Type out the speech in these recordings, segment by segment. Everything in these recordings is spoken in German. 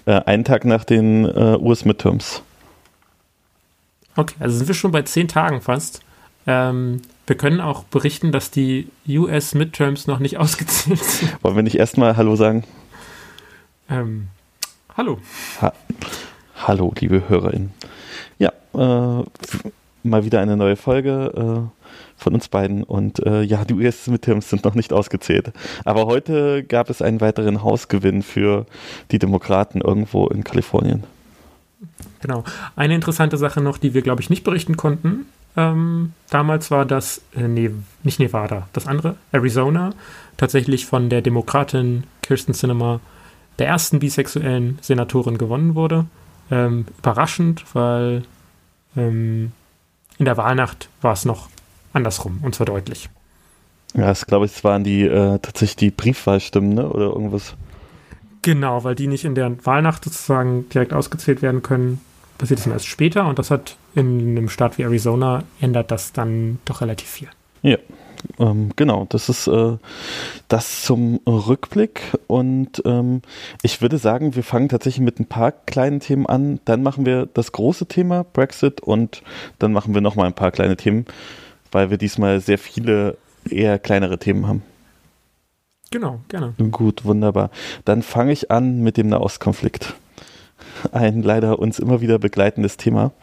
Einen Tag nach den US-Midterms. Okay, also sind wir schon bei 10 Tagen fast. Wir können auch berichten, dass die US-Midterms noch nicht ausgezählt sind. Wollen wir nicht erstmal Hallo sagen? Hallo. Hallo, liebe HörerInnen. Ja, mal wieder eine neue Folge von uns beiden und die US-Midterms sind noch nicht ausgezählt. Aber heute gab es einen weiteren Hausgewinn für die Demokraten irgendwo in Kalifornien. Genau. Eine interessante Sache noch, die wir, glaube ich, nicht berichten konnten. Damals war das, nicht Nevada, das andere, Arizona, tatsächlich von der Demokratin Kyrsten Sinema, der ersten bisexuellen Senatorin, gewonnen wurde. Überraschend, weil in der Wahlnacht war es noch andersrum, und zwar deutlich. Ja, glaube ich, es waren tatsächlich die Briefwahlstimmen, ne? Oder irgendwas. Genau, weil die nicht in der Wahlnacht sozusagen direkt ausgezählt werden können, passiert es erst später, und das hat in einem Staat wie Arizona ändert das dann doch relativ viel. Ja, genau, das ist das zum Rückblick und ich würde sagen, wir fangen tatsächlich mit ein paar kleinen Themen an, dann machen wir das große Thema Brexit und dann machen wir nochmal ein paar kleine Themen, weil wir diesmal sehr viele eher kleinere Themen haben. Genau, gerne. Gut, wunderbar. Dann fange ich an mit dem Nahostkonflikt. Ein leider uns immer wieder begleitendes Thema.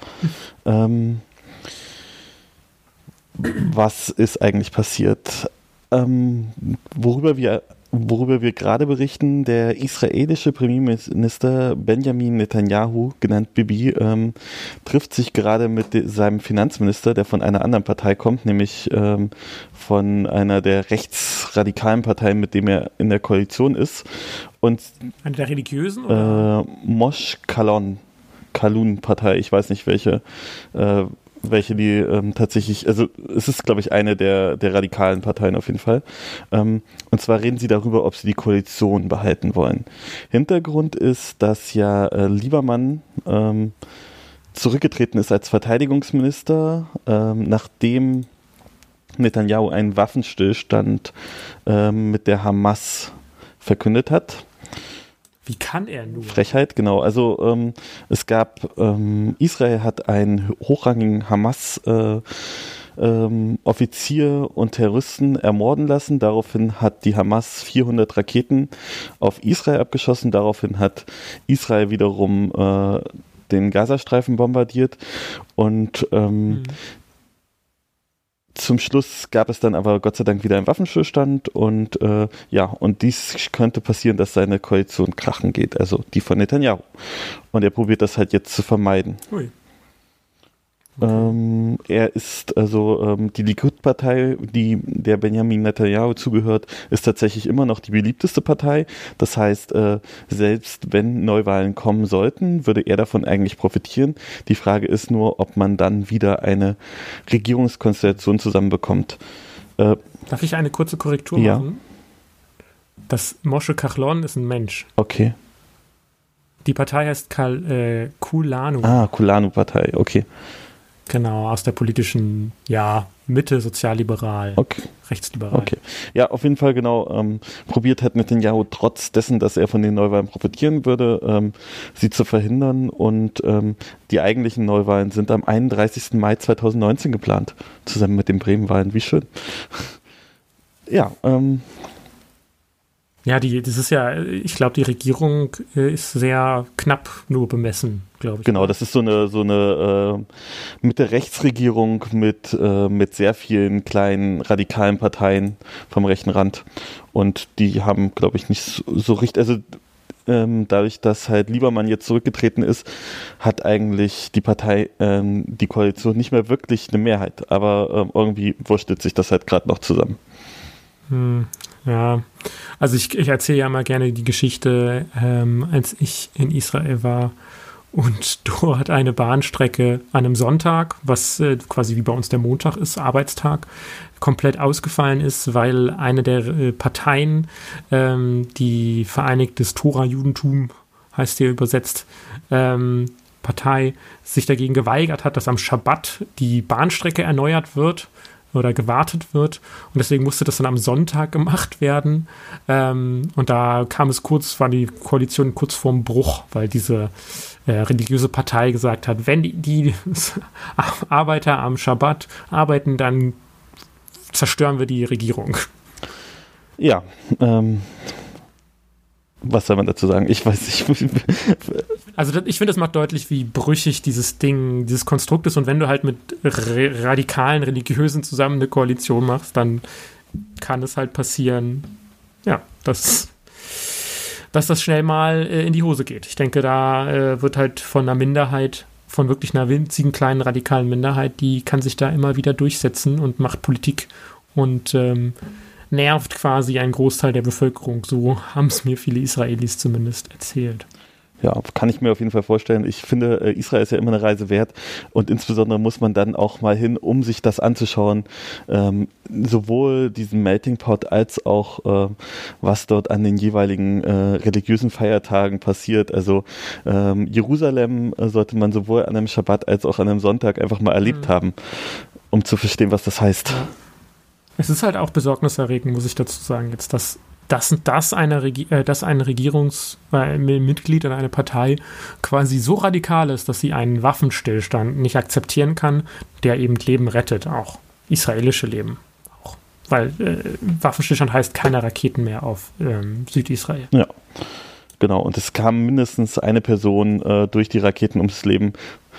Was ist eigentlich passiert? Worüber wir gerade berichten, der israelische Premierminister Benjamin Netanyahu, genannt Bibi, trifft sich gerade mit seinem Finanzminister, der von einer anderen Partei kommt, nämlich von einer der rechtsradikalen Parteien, mit dem er in der Koalition ist. Und eine der religiösen? Oder? Mosh Kalun-Partei, ich weiß nicht welche die tatsächlich, also es ist, glaube ich, eine der radikalen Parteien auf jeden Fall. Und zwar reden sie darüber, ob sie die Koalition behalten wollen. Hintergrund ist, dass ja Liebermann zurückgetreten ist als Verteidigungsminister, nachdem Netanyahu einen Waffenstillstand mit der Hamas verkündet hat. Wie kann er nur? Frechheit, genau. Also es gab, Israel hat einen hochrangigen Hamas-Offizier und Terroristen ermorden lassen. Daraufhin hat die Hamas 400 Raketen auf Israel abgeschossen. Daraufhin hat Israel wiederum den Gazastreifen bombardiert. Und zum Schluss gab es dann aber Gott sei Dank wieder einen Waffenstillstand und und dies könnte passieren, dass seine Koalition krachen geht, also die von Netanyahu. Und er probiert das halt jetzt zu vermeiden. Ui. Er ist die Likud-Partei, die der Benjamin Netanyahu zugehört, ist tatsächlich immer noch die beliebteste Partei. Das heißt, selbst wenn Neuwahlen kommen sollten, würde er davon eigentlich profitieren. Die Frage ist nur, ob man dann wieder eine Regierungskonstellation zusammenbekommt. Darf ich eine kurze Korrektur machen? Das Moshe Kachlon ist ein Mensch. Okay. Die Partei heißt Kulanu. Kulanu-Partei, okay. Genau, aus der politischen, Mitte, sozialliberal, rechtsliberal. Okay. Ja, auf jeden Fall genau. Probiert hat Netanyahu trotz dessen, dass er von den Neuwahlen profitieren würde, sie zu verhindern. Und die eigentlichen Neuwahlen sind am 31. Mai 2019 geplant, zusammen mit den Bremen-Wahlen. Wie schön. Ja, Ja, das ist ich glaube, die Regierung ist sehr knapp nur bemessen, glaube ich. Genau, das ist so eine Mitte-Rechts-Regierung mit sehr vielen kleinen radikalen Parteien vom rechten Rand. Und die haben, glaube ich, nicht so richtig, also dadurch, dass halt Liebermann jetzt zurückgetreten ist, hat eigentlich die Partei, die Koalition nicht mehr wirklich eine Mehrheit. Aber irgendwie wurstelt sich das halt gerade noch zusammen. Ja, also ich erzähle ja mal gerne die Geschichte, als ich in Israel war und dort eine Bahnstrecke an einem Sonntag, was quasi wie bei uns der Montag ist, Arbeitstag, komplett ausgefallen ist, weil eine der Parteien, die Vereinigtes Tora-Judentum heißt hier übersetzt, Partei, sich dagegen geweigert hat, dass am Schabbat die Bahnstrecke erneuert wird, oder gewartet wird. Und deswegen musste das dann am Sonntag gemacht werden. Und da war die Koalition kurz vorm Bruch, weil diese religiöse Partei gesagt hat, wenn die Arbeiter am Schabbat arbeiten, dann zerstören wir die Regierung. Ja, was soll man dazu sagen? Ich weiß nicht. Also ich finde, das macht deutlich, wie brüchig dieses Konstrukt ist. Und wenn du halt mit radikalen Religiösen zusammen eine Koalition machst, dann kann es halt passieren, ja, dass das schnell mal in die Hose geht. Ich denke, da wird halt von einer Minderheit, von wirklich einer winzigen, kleinen, radikalen Minderheit, die kann sich da immer wieder durchsetzen und macht Politik und nervt quasi einen Großteil der Bevölkerung. So haben es mir viele Israelis zumindest erzählt. Ja, kann ich mir auf jeden Fall vorstellen. Ich finde, Israel ist ja immer eine Reise wert und insbesondere muss man dann auch mal hin, um sich das anzuschauen, sowohl diesen Melting Pot als auch was dort an den jeweiligen religiösen Feiertagen passiert. Also Jerusalem sollte man sowohl an einem Schabbat als auch an einem Sonntag einfach mal erlebt haben, um zu verstehen, was das heißt. Ja. Es ist halt auch besorgniserregend, muss ich dazu sagen, jetzt, dass ein Regierungsmitglied oder eine Partei quasi so radikal ist, dass sie einen Waffenstillstand nicht akzeptieren kann, der eben Leben rettet, auch israelische Leben. Auch. Weil Waffenstillstand heißt keine Raketen mehr auf Südisrael. Ja, genau. Und es kam mindestens eine Person durch die Raketen ums Leben.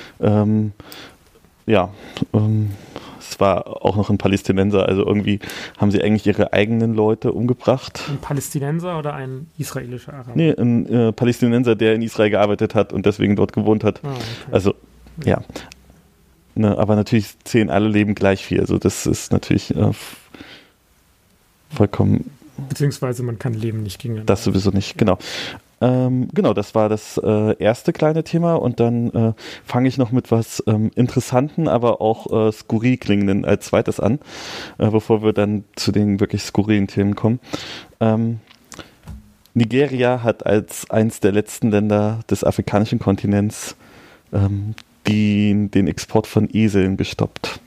Es war auch noch ein Palästinenser, also irgendwie haben sie eigentlich ihre eigenen Leute umgebracht. Ein Palästinenser oder ein israelischer Araber? Nee, ein Palästinenser, der in Israel gearbeitet hat und deswegen dort gewohnt hat. Okay. Also, ja. Ne, aber natürlich zählen alle Leben gleich viel. Also das ist natürlich vollkommen... Beziehungsweise man kann Leben nicht gegeneinander. Das sowieso nicht, genau. Genau, das war das erste kleine Thema und dann fange ich noch mit was Interessanten, aber auch skurril klingenden als zweites an, bevor wir dann zu den wirklich skurrilen Themen kommen. Nigeria hat als eins der letzten Länder des afrikanischen Kontinents den Export von Eseln gestoppt.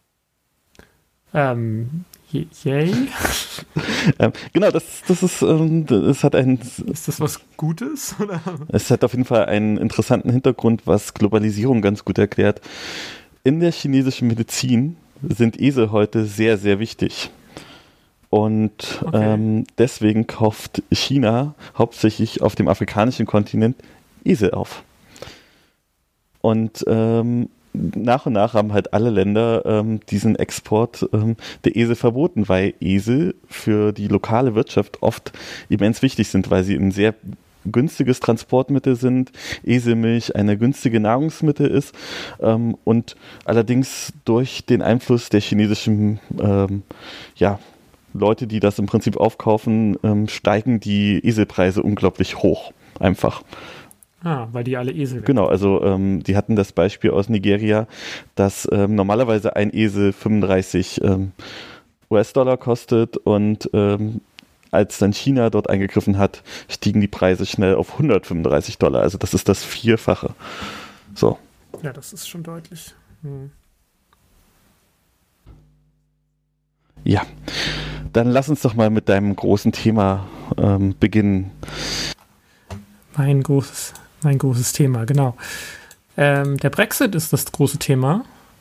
Yay? Genau, das hat einen... Ist das was Gutes? Oder? Es hat auf jeden Fall einen interessanten Hintergrund, was Globalisierung ganz gut erklärt. In der chinesischen Medizin sind Esel heute sehr, sehr wichtig. Und deswegen kauft China hauptsächlich auf dem afrikanischen Kontinent Esel auf. Und nach und nach haben halt alle Länder diesen Export der Esel verboten, weil Esel für die lokale Wirtschaft oft immens wichtig sind, weil sie ein sehr günstiges Transportmittel sind, Eselmilch eine günstige Nahrungsmittel ist und allerdings durch den Einfluss der chinesischen Leute, die das im Prinzip aufkaufen, steigen die Eselpreise unglaublich hoch, einfach. Weil die alle Esel werden. Genau, also die hatten das Beispiel aus Nigeria, dass normalerweise ein Esel 35 US-Dollar kostet und als dann China dort eingegriffen hat, stiegen die Preise schnell auf 135 Dollar. Also das ist das Vierfache. So. Ja, das ist schon deutlich. Ja, dann lass uns doch mal mit deinem großen Thema beginnen. Mein großes Thema, genau. Der Brexit ist das große Thema.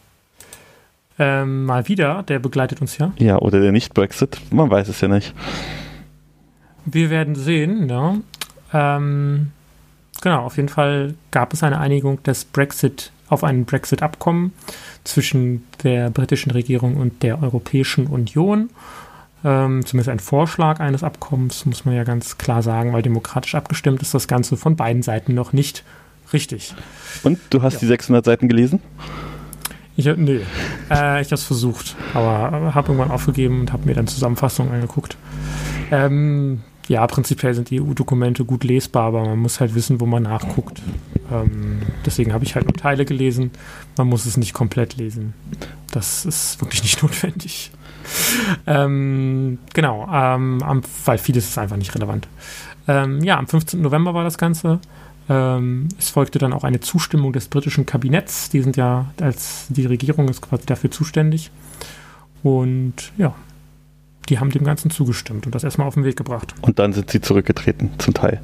Mal wieder, der begleitet uns ja. Ja, oder der Nicht-Brexit, man weiß es ja nicht. Wir werden sehen, ja. Genau, auf jeden Fall gab es eine Einigung auf ein Brexit-Abkommen zwischen der britischen Regierung und der Europäischen Union. Zumindest ein Vorschlag eines Abkommens, muss man ja ganz klar sagen, weil demokratisch abgestimmt ist das Ganze von beiden Seiten noch nicht richtig. Und du hast die 600 Seiten gelesen? Ich habe es versucht, aber habe irgendwann aufgegeben und habe mir dann Zusammenfassungen angeguckt. Prinzipiell sind die EU-Dokumente gut lesbar, aber man muss halt wissen, wo man nachguckt. Deswegen habe ich halt nur Teile gelesen. Man muss es nicht komplett lesen. Das ist wirklich nicht notwendig. Weil vieles ist einfach nicht relevant. Am 15. November war das Ganze. Es folgte dann auch eine Zustimmung des britischen Kabinetts. Die Regierung ist quasi dafür zuständig. Und ja, die haben dem Ganzen zugestimmt und das erstmal auf den Weg gebracht. Und dann sind sie zurückgetreten, zum Teil.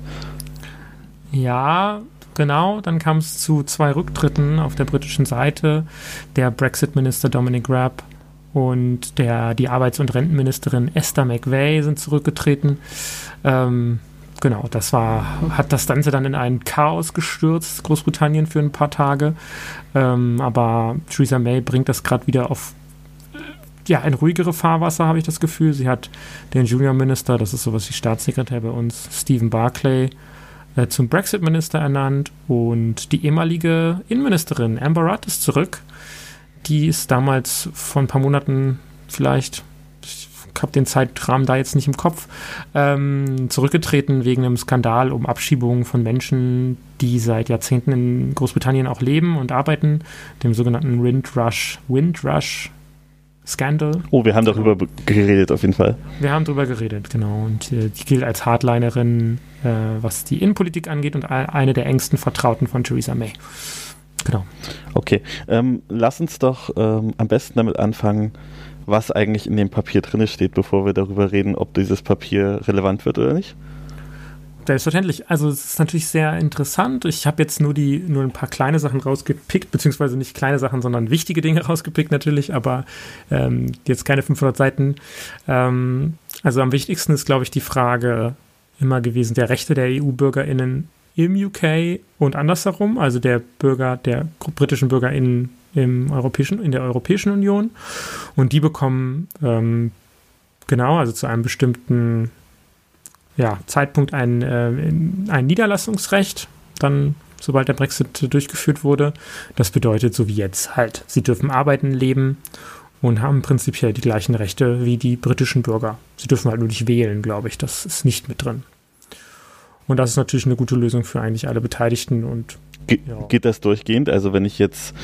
Ja, genau. Dann kam es zu 2 Rücktritten auf der britischen Seite. Der Brexit-Minister Dominic Raab und die Arbeits- und Rentenministerin Esther McVey sind zurückgetreten. Genau, hat das Ganze dann in ein Chaos gestürzt, Großbritannien für ein paar Tage. Aber Theresa May bringt das gerade wieder auf ein ruhigere Fahrwasser, habe ich das Gefühl. Sie hat den Junior Minister, das ist sowas wie Staatssekretär bei uns, Stephen Barclay, zum Brexit-Minister ernannt und die ehemalige Innenministerin Amber Rudd ist zurück. Die ist damals vor ein paar Monaten vielleicht, ich habe den Zeitrahmen da jetzt nicht im Kopf, zurückgetreten wegen einem Skandal um Abschiebungen von Menschen, die seit Jahrzehnten in Großbritannien auch leben und arbeiten, dem sogenannten Windrush-Scandal. Oh, wir haben darüber geredet auf jeden Fall. Wir haben darüber geredet, genau. Und die gilt als Hardlinerin, was die Innenpolitik angeht und eine der engsten Vertrauten von Theresa May. Genau. Okay, lass uns doch am besten damit anfangen, was eigentlich in dem Papier drin steht, bevor wir darüber reden, ob dieses Papier relevant wird oder nicht. Selbstverständlich. Also es ist natürlich sehr interessant. Ich habe jetzt nur ein paar kleine Sachen rausgepickt, beziehungsweise nicht kleine Sachen, sondern wichtige Dinge rausgepickt natürlich, aber jetzt keine 500 Seiten. Also am wichtigsten ist, glaube ich, die Frage immer gewesen, der Rechte der EU-BürgerInnen im UK und andersherum, also der britischen BürgerInnen in der Europäischen Union. Und die bekommen also zu einem bestimmten Zeitpunkt ein Niederlassungsrecht, dann sobald der Brexit durchgeführt wurde. Das bedeutet, so wie jetzt halt, sie dürfen arbeiten, leben und haben prinzipiell die gleichen Rechte wie die britischen Bürger. Sie dürfen halt nur nicht wählen, glaube ich. Das ist nicht mit drin. Und das ist natürlich eine gute Lösung für eigentlich alle Beteiligten. Und Geht das durchgehend? Also wenn ich jetzt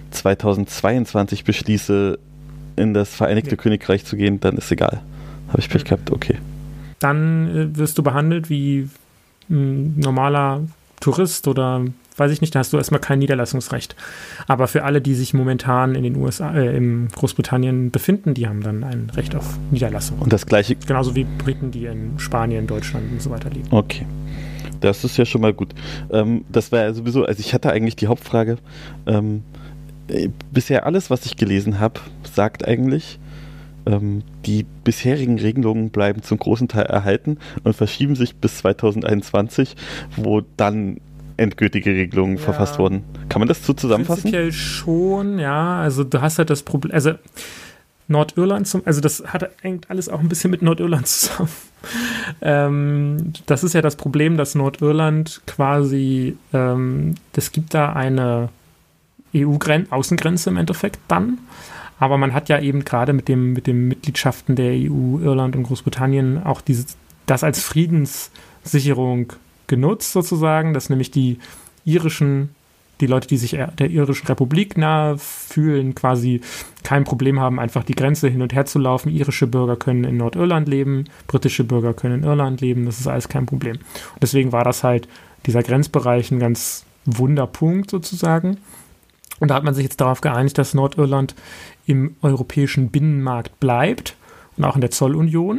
2022 beschließe, in das Vereinigte Königreich zu gehen, dann ist egal. Habe ich Pech gehabt? Okay. Dann wirst du behandelt wie ein normaler Tourist oder weiß ich nicht, da hast du erstmal kein Niederlassungsrecht. Aber für alle, die sich momentan in den USA, in Großbritannien befinden, die haben dann ein Recht auf Niederlassung. Und das Gleiche? Genauso wie Briten, die in Spanien, Deutschland und so weiter leben. Okay. Das ist ja schon mal gut. Das war ja sowieso, also ich hatte eigentlich die Hauptfrage, bisher alles, was ich gelesen habe, sagt eigentlich, die bisherigen Regelungen bleiben zum großen Teil erhalten und verschieben sich bis 2021, wo dann endgültige Regelungen verfasst wurden. Kann man das so zusammenfassen? Prinzipiell schon, ja. Also du hast halt das Problem, also Nordirland, das hängt alles auch ein bisschen mit Nordirland zusammen. Das ist ja das Problem, dass Nordirland quasi, es gibt da eine EU-Außengrenze im Endeffekt dann, aber man hat ja eben gerade mit den Mitgliedschaften der EU, Irland und Großbritannien auch das als Friedenssicherung genutzt sozusagen, dass nämlich die Leute, die sich der irischen Republik nahe fühlen, quasi kein Problem haben, einfach die Grenze hin und her zu laufen. Irische Bürger können in Nordirland leben, britische Bürger können in Irland leben, das ist alles kein Problem. Und deswegen war das halt, dieser Grenzbereich, ein ganz Wunderpunkt sozusagen. Und da hat man sich jetzt darauf geeinigt, dass Nordirland im europäischen Binnenmarkt bleibt und auch in der Zollunion,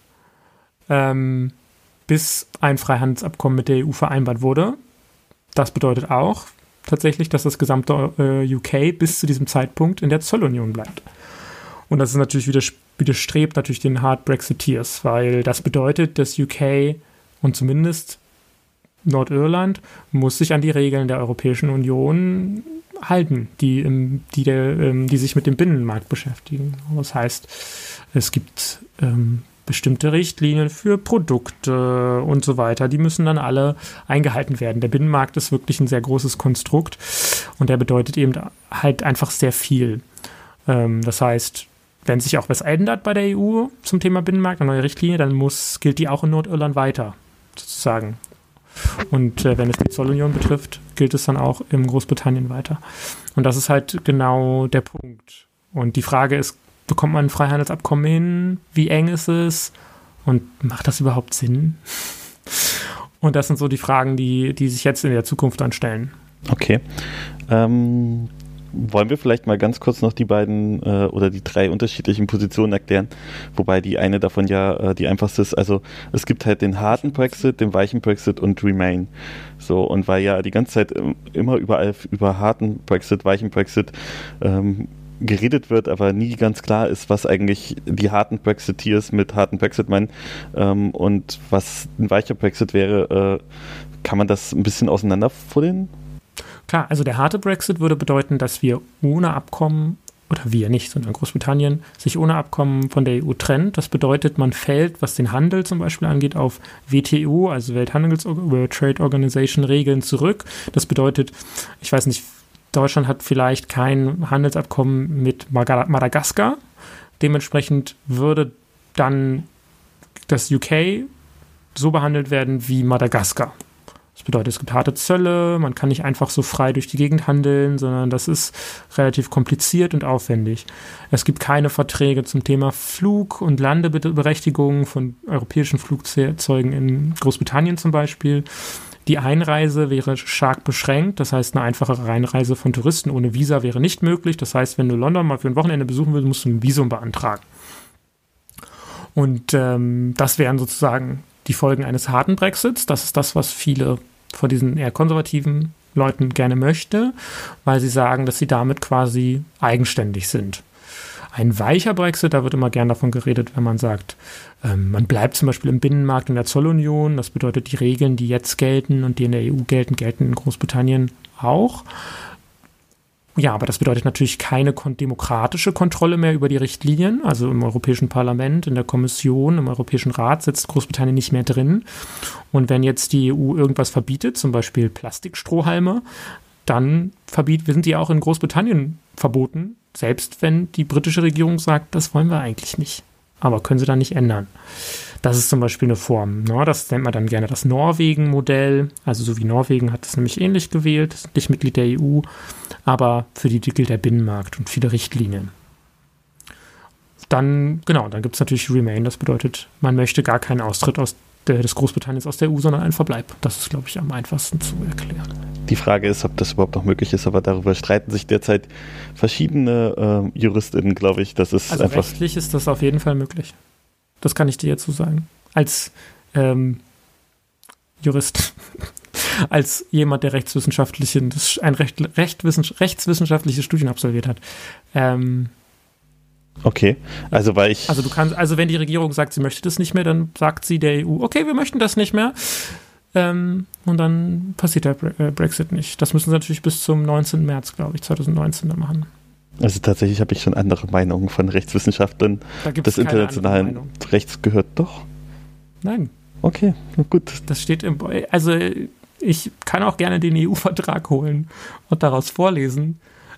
bis ein Freihandelsabkommen mit der EU vereinbart wurde. Das bedeutet auch tatsächlich, dass das gesamte UK bis zu diesem Zeitpunkt in der Zollunion bleibt. Und das ist natürlich widerstrebt natürlich den Hard Brexiteers, weil das bedeutet, dass UK und zumindest Nordirland muss sich an die Regeln der Europäischen Union halten, die sich mit dem Binnenmarkt beschäftigen. Das heißt, es gibt bestimmte Richtlinien für Produkte und so weiter, die müssen dann alle eingehalten werden. Der Binnenmarkt ist wirklich ein sehr großes Konstrukt und der bedeutet eben halt einfach sehr viel. Das heißt, wenn sich auch was ändert bei der EU zum Thema Binnenmarkt, eine neue Richtlinie, dann gilt die auch in Nordirland weiter, sozusagen. Und wenn es die Zollunion betrifft, gilt es dann auch in Großbritannien weiter. Und das ist halt genau der Punkt. Und die Frage ist, bekommt man ein Freihandelsabkommen hin? Wie eng ist es? Und macht das überhaupt Sinn? Und das sind so die Fragen, die sich jetzt in der Zukunft dann stellen. Okay. Wollen wir vielleicht mal ganz kurz noch die beiden oder die 3 unterschiedlichen Positionen erklären, wobei die eine davon ja die einfachste ist. Also es gibt halt den harten Brexit, den weichen Brexit und Remain. So, und weil ja die ganze Zeit immer überall über harten Brexit, weichen Brexit geredet wird, aber nie ganz klar ist, was eigentlich die harten Brexiteers mit harten Brexit meinen und was ein weicher Brexit wäre, kann man das ein bisschen auseinanderfuddeln? Klar, also der harte Brexit würde bedeuten, dass wir ohne Abkommen, oder wir nicht, sondern Großbritannien, sich ohne Abkommen von der EU trennt. Das bedeutet, man fällt, was den Handel zum Beispiel angeht, auf WTO, also World Trade Organization Regeln zurück. Das bedeutet, ich weiß nicht, Deutschland hat vielleicht kein Handelsabkommen mit Madagaskar. Dementsprechend würde dann das UK so behandelt werden wie Madagaskar. Das bedeutet, es gibt harte Zölle, man kann nicht einfach so frei durch die Gegend handeln, sondern das ist relativ kompliziert und aufwendig. Es gibt keine Verträge zum Thema Flug- und Landeberechtigungen von europäischen Flugzeugen in Großbritannien zum Beispiel. Die Einreise wäre stark beschränkt, das heißt, eine einfache Einreise von Touristen ohne Visa wäre nicht möglich. Das heißt, wenn du London mal für ein Wochenende besuchen willst, musst du ein Visum beantragen. Und das wären sozusagen die Folgen eines harten Brexits. Das ist das, was viele von diesen eher konservativen Leuten gerne möchte, weil sie sagen, dass sie damit quasi eigenständig sind. Ein weicher Brexit, da wird immer gern davon geredet, wenn man sagt, man bleibt zum Beispiel im Binnenmarkt in der Zollunion. Das bedeutet, die Regeln, die jetzt gelten und die in der EU gelten, gelten in Großbritannien auch. Ja, aber das bedeutet natürlich keine demokratische Kontrolle mehr über die Richtlinien. Also im Europäischen Parlament, in der Kommission, im Europäischen Rat sitzt Großbritannien nicht mehr drin. Und wenn jetzt die EU irgendwas verbietet, zum Beispiel Plastikstrohhalme, dann sind die auch in Großbritannien verboten, selbst wenn die britische Regierung sagt, das wollen wir eigentlich nicht. Aber können sie dann nicht ändern. Das ist zum Beispiel eine Form. Ne? Das nennt man dann gerne das Norwegen-Modell. Also so wie Norwegen hat es nämlich ähnlich gewählt, ist nicht Mitglied der EU, aber für die gilt der Binnenmarkt und viele Richtlinien. Dann gibt es natürlich Remain. Das bedeutet, man möchte gar keinen Austritt des Großbritanniens aus der EU, sondern einen Verbleib. Das ist, glaube ich, am einfachsten zu erklären. Die Frage ist, ob das überhaupt noch möglich ist, aber darüber streiten sich derzeit verschiedene JuristInnen, glaube ich. Das ist also einfach rechtlich ist das auf jeden Fall möglich. Das kann ich dir jetzt so sagen. Als Jurist, als jemand, der rechtswissenschaftliches Studien absolviert hat. Okay, also wenn die Regierung sagt, sie möchte das nicht mehr, dann sagt sie der EU, okay, wir möchten das nicht mehr. Und dann passiert der Brexit nicht. Das müssen sie natürlich bis zum 19. März, glaube ich, 2019 dann machen. Also tatsächlich habe ich schon andere Meinungen von Rechtswissenschaftlern des internationalen Rechts gehört. Doch? Nein. Okay, gut. Das steht also ich kann auch gerne den EU-Vertrag holen und daraus vorlesen.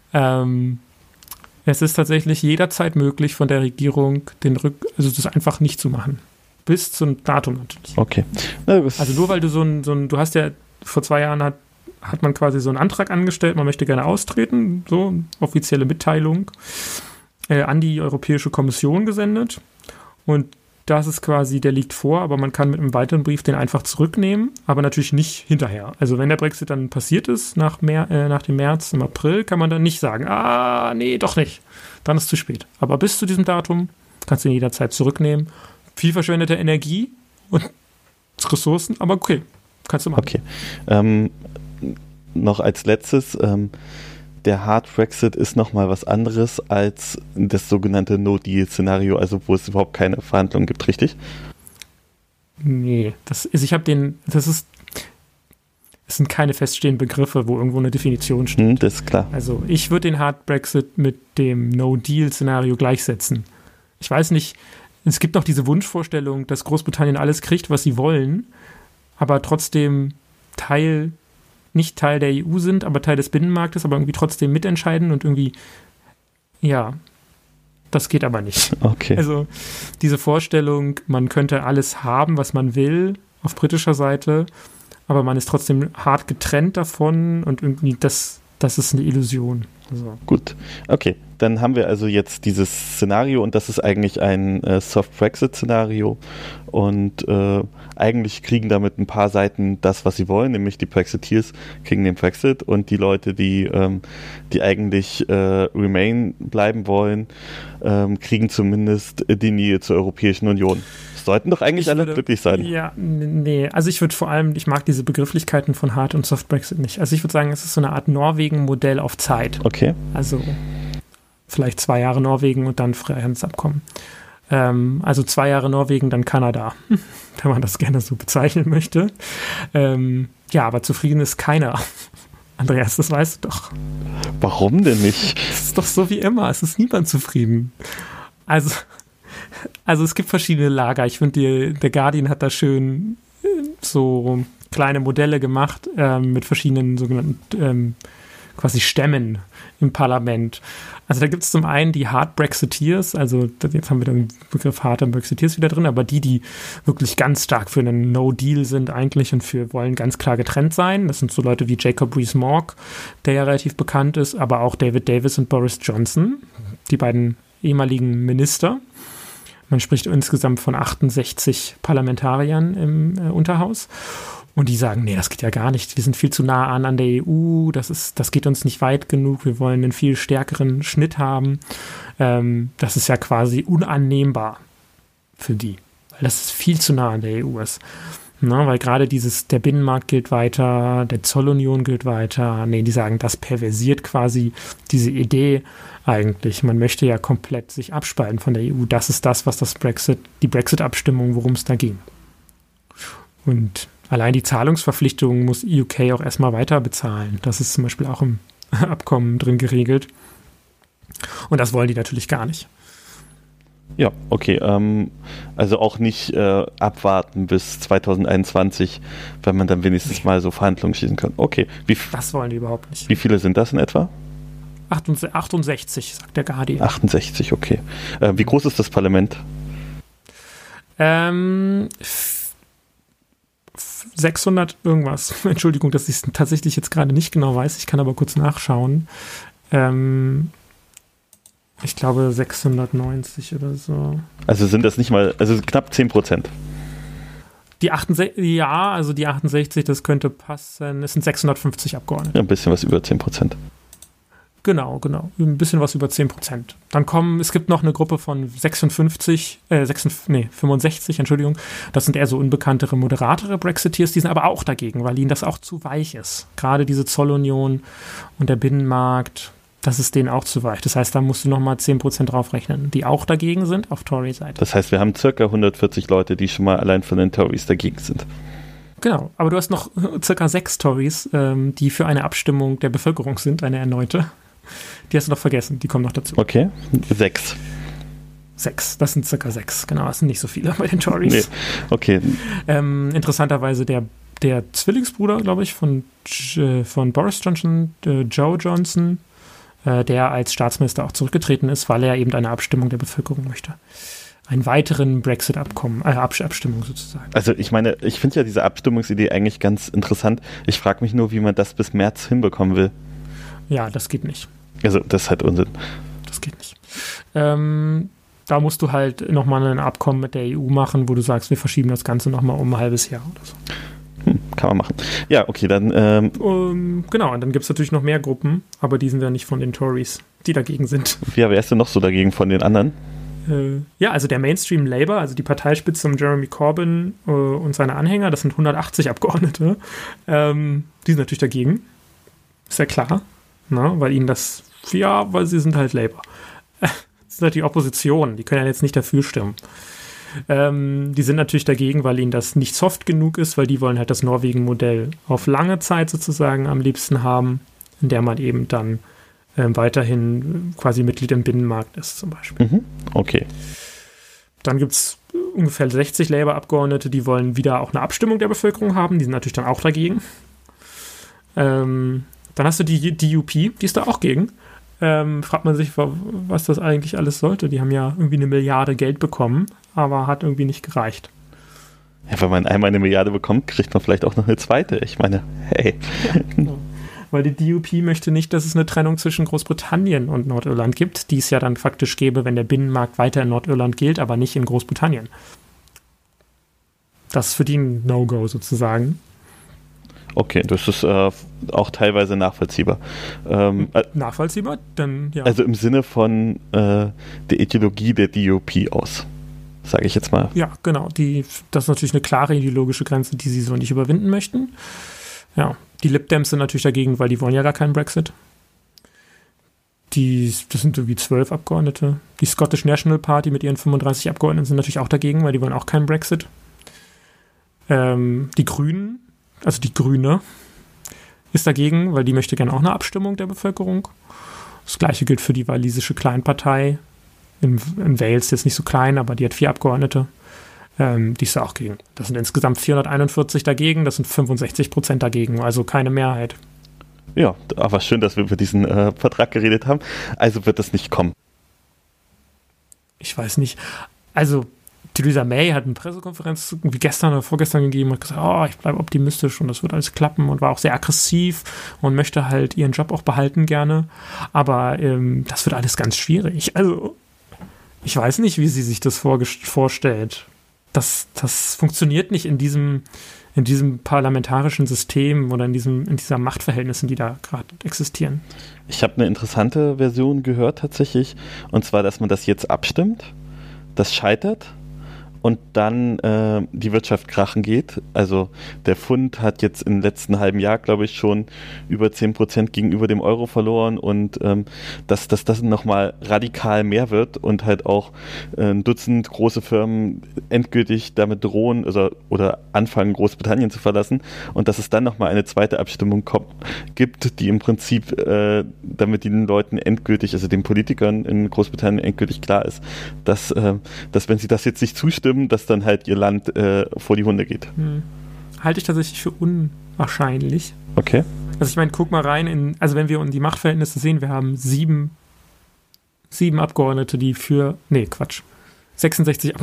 Es ist tatsächlich jederzeit möglich von der Regierung, das einfach nicht zu machen. Bis zum Datum natürlich. Okay. Also nur weil du hast ja vor 2 Jahren hat man quasi so einen Antrag angestellt, man möchte gerne austreten, so offizielle Mitteilung an die Europäische Kommission gesendet und das ist quasi, der liegt vor, aber man kann mit einem weiteren Brief den einfach zurücknehmen, aber natürlich nicht hinterher. Also wenn der Brexit dann passiert ist, nach dem März, im April, kann man dann nicht sagen, nee, doch nicht. Dann ist es zu spät. Aber bis zu diesem Datum kannst du ihn jederzeit zurücknehmen. Viel verschwendete Energie und Ressourcen, aber okay, kannst du machen. Okay. Noch als letztes, der Hard Brexit ist nochmal was anderes als das sogenannte No-Deal-Szenario, also wo es überhaupt keine Verhandlungen gibt, richtig? Nee, es sind keine feststehenden Begriffe, wo irgendwo eine Definition steht. Das ist klar. Also ich würde den Hard Brexit mit dem No-Deal-Szenario gleichsetzen. Ich weiß nicht, es gibt noch diese Wunschvorstellung, dass Großbritannien alles kriegt, was sie wollen, aber trotzdem nicht Teil der EU sind, aber Teil des Binnenmarktes, aber irgendwie trotzdem mitentscheiden und irgendwie, ja, das geht aber nicht. Okay. Also diese Vorstellung, man könnte alles haben, was man will, auf britischer Seite, aber man ist trotzdem hart getrennt davon und irgendwie das das ist eine Illusion. Also. Gut, okay. Dann haben wir also jetzt dieses Szenario und das ist eigentlich ein Soft-Brexit-Szenario und eigentlich kriegen damit ein paar Seiten das, was sie wollen, nämlich die Brexiteers kriegen den Brexit und die Leute, die eigentlich Remain bleiben wollen, kriegen zumindest die Nähe zur Europäischen Union. Sollten doch eigentlich alle glücklich sein. Ja, nee. Also ich würde vor allem, ich mag diese Begrifflichkeiten von Hard- und Soft-Brexit nicht. Also ich würde sagen, es ist so eine Art Norwegen-Modell auf Zeit. Okay. Also vielleicht 2 Jahre Norwegen und dann Freihandelsabkommen. Also 2 Jahre Norwegen, dann Kanada, wenn man das gerne so bezeichnen möchte. Ja, aber zufrieden ist keiner. Andreas, das weißt du doch. Warum denn nicht? Es ist doch so wie immer, es ist niemand zufrieden. Also es gibt verschiedene Lager. Ich finde, der Guardian hat da schön so kleine Modelle gemacht mit verschiedenen sogenannten quasi Stämmen im Parlament. Also da gibt es zum einen die Hard Brexiteers, also jetzt haben wir den Begriff Hard Brexiteers wieder drin, aber die wirklich ganz stark für einen No-Deal sind eigentlich und wollen ganz klar getrennt sein. Das sind so Leute wie Jacob Rees-Mogg, der ja relativ bekannt ist, aber auch David Davis und Boris Johnson, die beiden ehemaligen Minister. Man spricht insgesamt von 68 Parlamentariern im Unterhaus. Und die sagen, nee, das geht ja gar nicht. Wir sind viel zu nah an der EU. Das geht uns nicht weit genug. Wir wollen einen viel stärkeren Schnitt haben. Das ist ja quasi unannehmbar für die, weil das viel zu nah an der EU ist. Na, weil gerade der Binnenmarkt gilt weiter, der Zollunion gilt weiter. Nee, die sagen, das perversiert quasi diese Idee eigentlich. Man möchte ja komplett sich abspalten von der EU. Das ist das, was die Brexit-Abstimmung, worum es da ging. Und allein die Zahlungsverpflichtungen muss UK auch erstmal weiter bezahlen. Das ist zum Beispiel auch im Abkommen drin geregelt. Und das wollen die natürlich gar nicht. Ja, okay. Also auch nicht abwarten bis 2021, wenn man dann wenigstens mal so Verhandlungen schließen kann. Okay. Das wollen die überhaupt nicht. Wie viele sind das in etwa? 68, sagt der Guardian. 68, okay. Wie groß ist das Parlament? 600 irgendwas. Entschuldigung, dass ich es tatsächlich jetzt gerade nicht genau weiß. Ich kann aber kurz nachschauen. Ich glaube 690 oder so. Also sind das nicht mal, also knapp 10%. Die 68, das könnte passen. Es sind 650 Abgeordnete. Ja, ein bisschen was über 10%. Genau. Ein bisschen was über 10%. Dann es gibt noch eine Gruppe von 65, Entschuldigung. Das sind eher so unbekanntere, moderatere Brexiteers, die sind aber auch dagegen, weil ihnen das auch zu weich ist. Gerade diese Zollunion und der Binnenmarkt, das ist denen auch zu weich. Das heißt, da musst du nochmal 10% draufrechnen, die auch dagegen sind auf Tory-Seite. Das heißt, wir haben circa 140 Leute, die schon mal allein von den Tories dagegen sind. Genau, aber du hast noch circa 6 Tories, die für eine Abstimmung der Bevölkerung sind, eine erneute. Die hast du noch vergessen, die kommen noch dazu. Okay, 6. 6, das sind circa 6, genau, das sind nicht so viele bei den Tories. Nee, okay. Interessanterweise der Zwillingsbruder, glaube ich, von Boris Johnson, Joe Johnson, der als Staatsminister auch zurückgetreten ist, weil er eben eine Abstimmung der Bevölkerung möchte. Einen weiteren Brexit-Abkommen, Abstimmung sozusagen. Also ich meine, ich finde ja diese Abstimmungsidee eigentlich ganz interessant. Ich frage mich nur, wie man das bis März hinbekommen will. Ja, das geht nicht. Also das ist halt Unsinn. Das geht nicht. Da musst du halt nochmal ein Abkommen mit der EU machen, wo du sagst, wir verschieben das Ganze nochmal um ein halbes Jahr oder so. Kann man machen. Ja, okay, dann genau, und dann gibt es natürlich noch mehr Gruppen, aber die sind ja nicht von den Tories, die dagegen sind. Ja, wer ist denn noch so dagegen von den anderen? Ja, also der Mainstream Labour, also die Parteispitze um Jeremy Corbyn und seine Anhänger, das sind 180 Abgeordnete, die sind natürlich dagegen. Ist ja klar, weil ihnen weil sie sind halt Labour. Das ist halt die Opposition, die können ja jetzt nicht dafür stimmen. Die sind natürlich dagegen, weil ihnen das nicht soft genug ist, weil die wollen halt das Norwegen-Modell auf lange Zeit sozusagen am liebsten haben, in der man eben dann weiterhin quasi Mitglied im Binnenmarkt ist zum Beispiel. Mhm. Okay. Dann gibt es ungefähr 60 Labour-Abgeordnete, die wollen wieder auch eine Abstimmung der Bevölkerung haben, die sind natürlich dann auch dagegen. Dann hast du die DUP, die ist da auch gegen. Fragt man sich, was das eigentlich alles sollte. Die haben ja irgendwie 1 Milliarde Geld bekommen, aber hat irgendwie nicht gereicht. Ja, wenn man einmal 1 Milliarde bekommt, kriegt man vielleicht auch noch eine zweite. Ich meine, hey. Ja, genau. weil die DUP möchte nicht, dass es eine Trennung zwischen Großbritannien und Nordirland gibt, die es ja dann faktisch gäbe, wenn der Binnenmarkt weiter in Nordirland gilt, aber nicht in Großbritannien. Das ist für die ein No-Go sozusagen. Okay, das ist auch teilweise nachvollziehbar. Nachvollziehbar? Dann, ja. Also im Sinne von der Ideologie der DUP aus, sage ich jetzt mal. Ja, genau. Das ist natürlich eine klare ideologische Grenze, die sie so nicht überwinden möchten. Ja, die Lib Dems sind natürlich dagegen, weil die wollen ja gar keinen Brexit. Das sind irgendwie 12 Abgeordnete. Die Scottish National Party mit ihren 35 Abgeordneten sind natürlich auch dagegen, weil die wollen auch keinen Brexit. Die Grünen, also die Grüne, ist dagegen, weil die möchte gerne auch eine Abstimmung der Bevölkerung. Das gleiche gilt für die walisische Kleinpartei. In Wales jetzt nicht so klein, aber die hat 4 Abgeordnete. Die ist da auch gegen. Das sind insgesamt 441 dagegen, das sind 65% dagegen, also keine Mehrheit. Ja, aber schön, dass wir über diesen Vertrag geredet haben. Also wird das nicht kommen. Ich weiß nicht. Also Theresa May hat eine Pressekonferenz irgendwie gestern oder vorgestern gegeben und gesagt, ich bleibe optimistisch und das wird alles klappen und war auch sehr aggressiv und möchte halt ihren Job auch behalten gerne. Aber das wird alles ganz schwierig. Also ich weiß nicht, wie sie sich das vorstellt. Das funktioniert nicht in diesem parlamentarischen System oder in dieser Machtverhältnissen, die da gerade existieren. Ich habe eine interessante Version gehört tatsächlich, und zwar, dass man das jetzt abstimmt, das scheitert und dann die Wirtschaft krachen geht. Also der Pfund hat jetzt im letzten halben Jahr, glaube ich, schon über 10% gegenüber dem Euro verloren und dass das nochmal radikal mehr wird und halt auch ein Dutzend große Firmen endgültig damit drohen oder anfangen, Großbritannien zu verlassen und dass es dann nochmal eine zweite Abstimmung gibt, die im Prinzip, damit den Leuten endgültig, also den Politikern in Großbritannien endgültig klar ist, dass wenn sie das jetzt nicht zustimmen, dass dann halt ihr Land vor die Hunde geht. Halte ich tatsächlich für unwahrscheinlich. Okay. Also ich meine, guck mal rein, also wenn wir die Machtverhältnisse sehen, wir haben 7 Abgeordnete, die 66,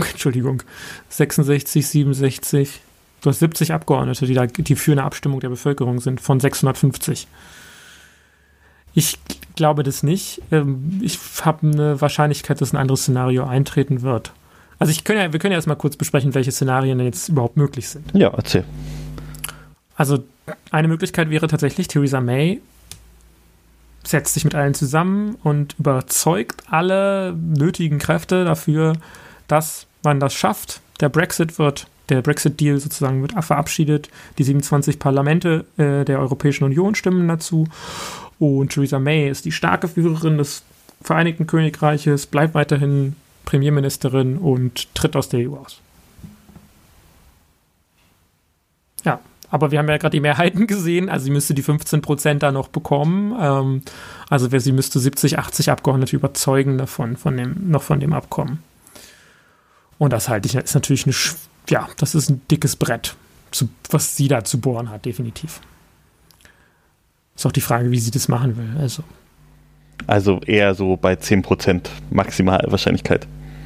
67, du hast 70 Abgeordnete, die für eine Abstimmung der Bevölkerung sind, von 650. Ich glaube das nicht. Ich habe eine Wahrscheinlichkeit, dass ein anderes Szenario eintreten wird. Also wir können ja erstmal kurz besprechen, welche Szenarien denn jetzt überhaupt möglich sind. Ja, erzähl. Also eine Möglichkeit wäre tatsächlich, Theresa May setzt sich mit allen zusammen und überzeugt alle nötigen Kräfte dafür, dass man das schafft. Der Brexit-Deal sozusagen wird verabschiedet. Die 27 Parlamente der Europäischen Union stimmen dazu. Und Theresa May ist die starke Führerin des Vereinigten Königreiches, bleibt weiterhin Premierministerin und tritt aus der EU aus. Ja, aber wir haben ja gerade die Mehrheiten gesehen, also sie müsste die 15% da noch bekommen. Sie müsste 70, 80 Abgeordnete überzeugen davon, von dem Abkommen. Und das halte ich, ist natürlich das ist ein dickes Brett, was sie da zu bohren hat, definitiv. Ist auch die Frage, wie sie das machen will. Also eher so bei 10% Maximalwahrscheinlichkeit.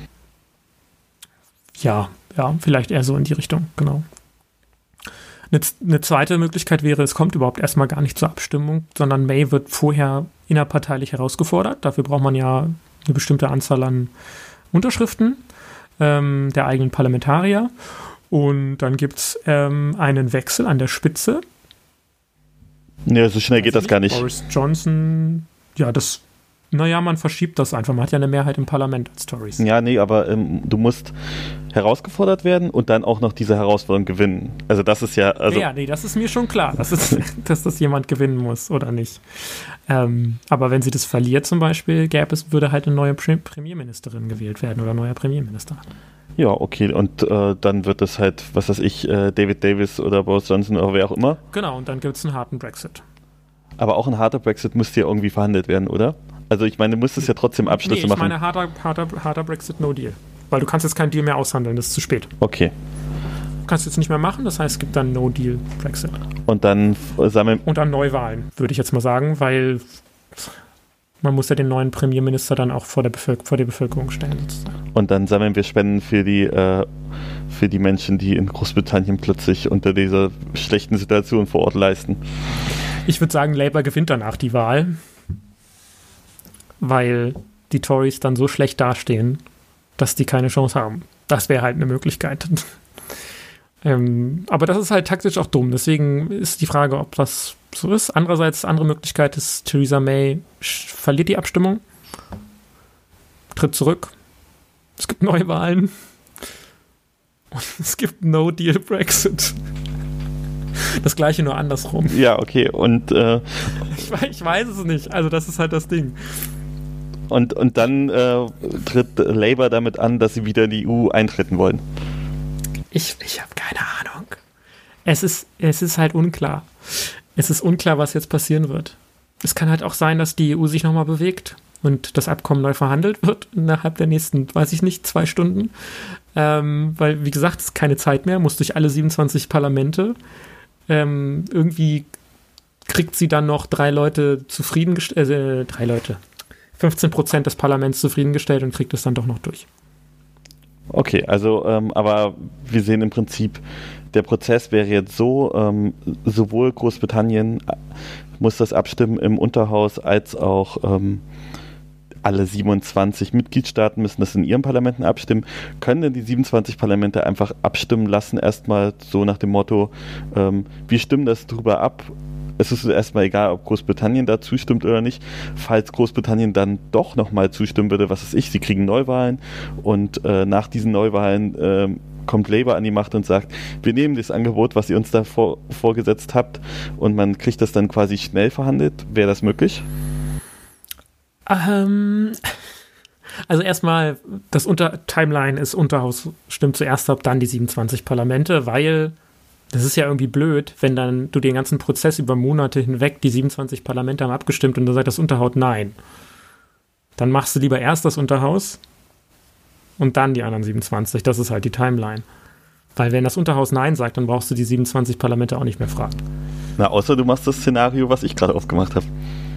Ja, vielleicht eher so in die Richtung, genau. Eine zweite Möglichkeit wäre, es kommt überhaupt erstmal gar nicht zur Abstimmung, sondern May wird vorher innerparteilich herausgefordert. Dafür braucht man ja eine bestimmte Anzahl an Unterschriften der eigenen Parlamentarier. Und dann gibt es einen Wechsel an der Spitze. Ja, so schnell geht das gar nicht. Boris Johnson, man verschiebt das einfach. Man hat ja eine Mehrheit im Parlament als Tories. Ja, nee, aber du musst herausgefordert werden und dann auch noch diese Herausforderung gewinnen. Also das ist ja... das ist mir schon klar, dass das jemand gewinnen muss oder nicht. Aber wenn sie das verliert zum Beispiel, würde halt eine neue Premierministerin gewählt werden oder ein neuer Premierminister. Ja, okay, und dann wird es halt, was weiß ich, David Davis oder Boris Johnson oder wer auch immer. Genau, und dann gibt es einen harten Brexit. Aber auch ein harter Brexit müsste ja irgendwie verhandelt werden, oder? Also ich meine, du müsstest ja trotzdem Abschlüsse machen. Ich meine harter Brexit, no deal. Weil du kannst jetzt keinen Deal mehr aushandeln, das ist zu spät. Okay. Du kannst jetzt nicht mehr machen, das heißt, es gibt dann no deal Brexit. Und dann sammeln... Und dann Neuwahlen, würde ich jetzt mal sagen, weil man muss ja den neuen Premierminister dann auch vor die Bevölkerung stellen, sozusagen. Und dann sammeln wir Spenden für die Menschen, die in Großbritannien plötzlich unter dieser schlechten Situation vor Ort leisten. Ich würde sagen, Labour gewinnt danach die Wahl, weil die Tories dann so schlecht dastehen, dass die keine Chance haben. Das wäre halt eine Möglichkeit. Aber das ist halt taktisch auch dumm. Deswegen ist die Frage, ob das so ist. Andererseits, andere Möglichkeit ist, Theresa May verliert die Abstimmung, tritt zurück, es gibt Neuwahlen und es gibt No-Deal-Brexit. Das Gleiche, nur andersrum. Ja, okay. Und ich weiß es nicht. Also das ist halt das Ding. Und dann tritt Labour damit an, dass sie wieder in die EU eintreten wollen. Ich habe keine Ahnung. Es ist halt unklar. Es ist unklar, was jetzt passieren wird. Es kann halt auch sein, dass die EU sich nochmal bewegt und das Abkommen neu verhandelt wird innerhalb der nächsten, weiß ich nicht, 2 Stunden. Weil, wie gesagt, es ist keine Zeit mehr, muss durch alle 27 Parlamente. Irgendwie kriegt sie dann noch 3 Leute zufriedengestellt, 15% des Parlaments zufriedengestellt und kriegt es dann doch noch durch. Okay, also, aber wir sehen im Prinzip, der Prozess wäre jetzt so, sowohl Großbritannien muss das abstimmen im Unterhaus, als auch alle 27 Mitgliedstaaten müssen das in ihren Parlamenten abstimmen. Können denn die 27 Parlamente einfach abstimmen lassen, erstmal so nach dem Motto, wir stimmen das drüber ab, es ist erstmal egal, ob Großbritannien da zustimmt oder nicht. Falls Großbritannien dann doch nochmal zustimmen würde, was weiß ich, sie kriegen Neuwahlen und nach diesen Neuwahlen kommt Labour an die Macht und sagt, wir nehmen das Angebot, was ihr uns da vorgesetzt habt und man kriegt das dann quasi schnell verhandelt. Wäre das möglich? Also erstmal, das Timeline ist, Unterhaus stimmt zuerst ab, dann die 27 Parlamente, weil das ist ja irgendwie blöd, wenn dann du den ganzen Prozess über Monate hinweg, die 27 Parlamente haben abgestimmt und dann sagt das Unterhaus nein. Dann machst du lieber erst das Unterhaus und dann die anderen 27. Das ist halt die Timeline. Weil wenn das Unterhaus nein sagt, dann brauchst du die 27 Parlamente auch nicht mehr fragen. Na, außer du machst das Szenario, was ich gerade aufgemacht habe.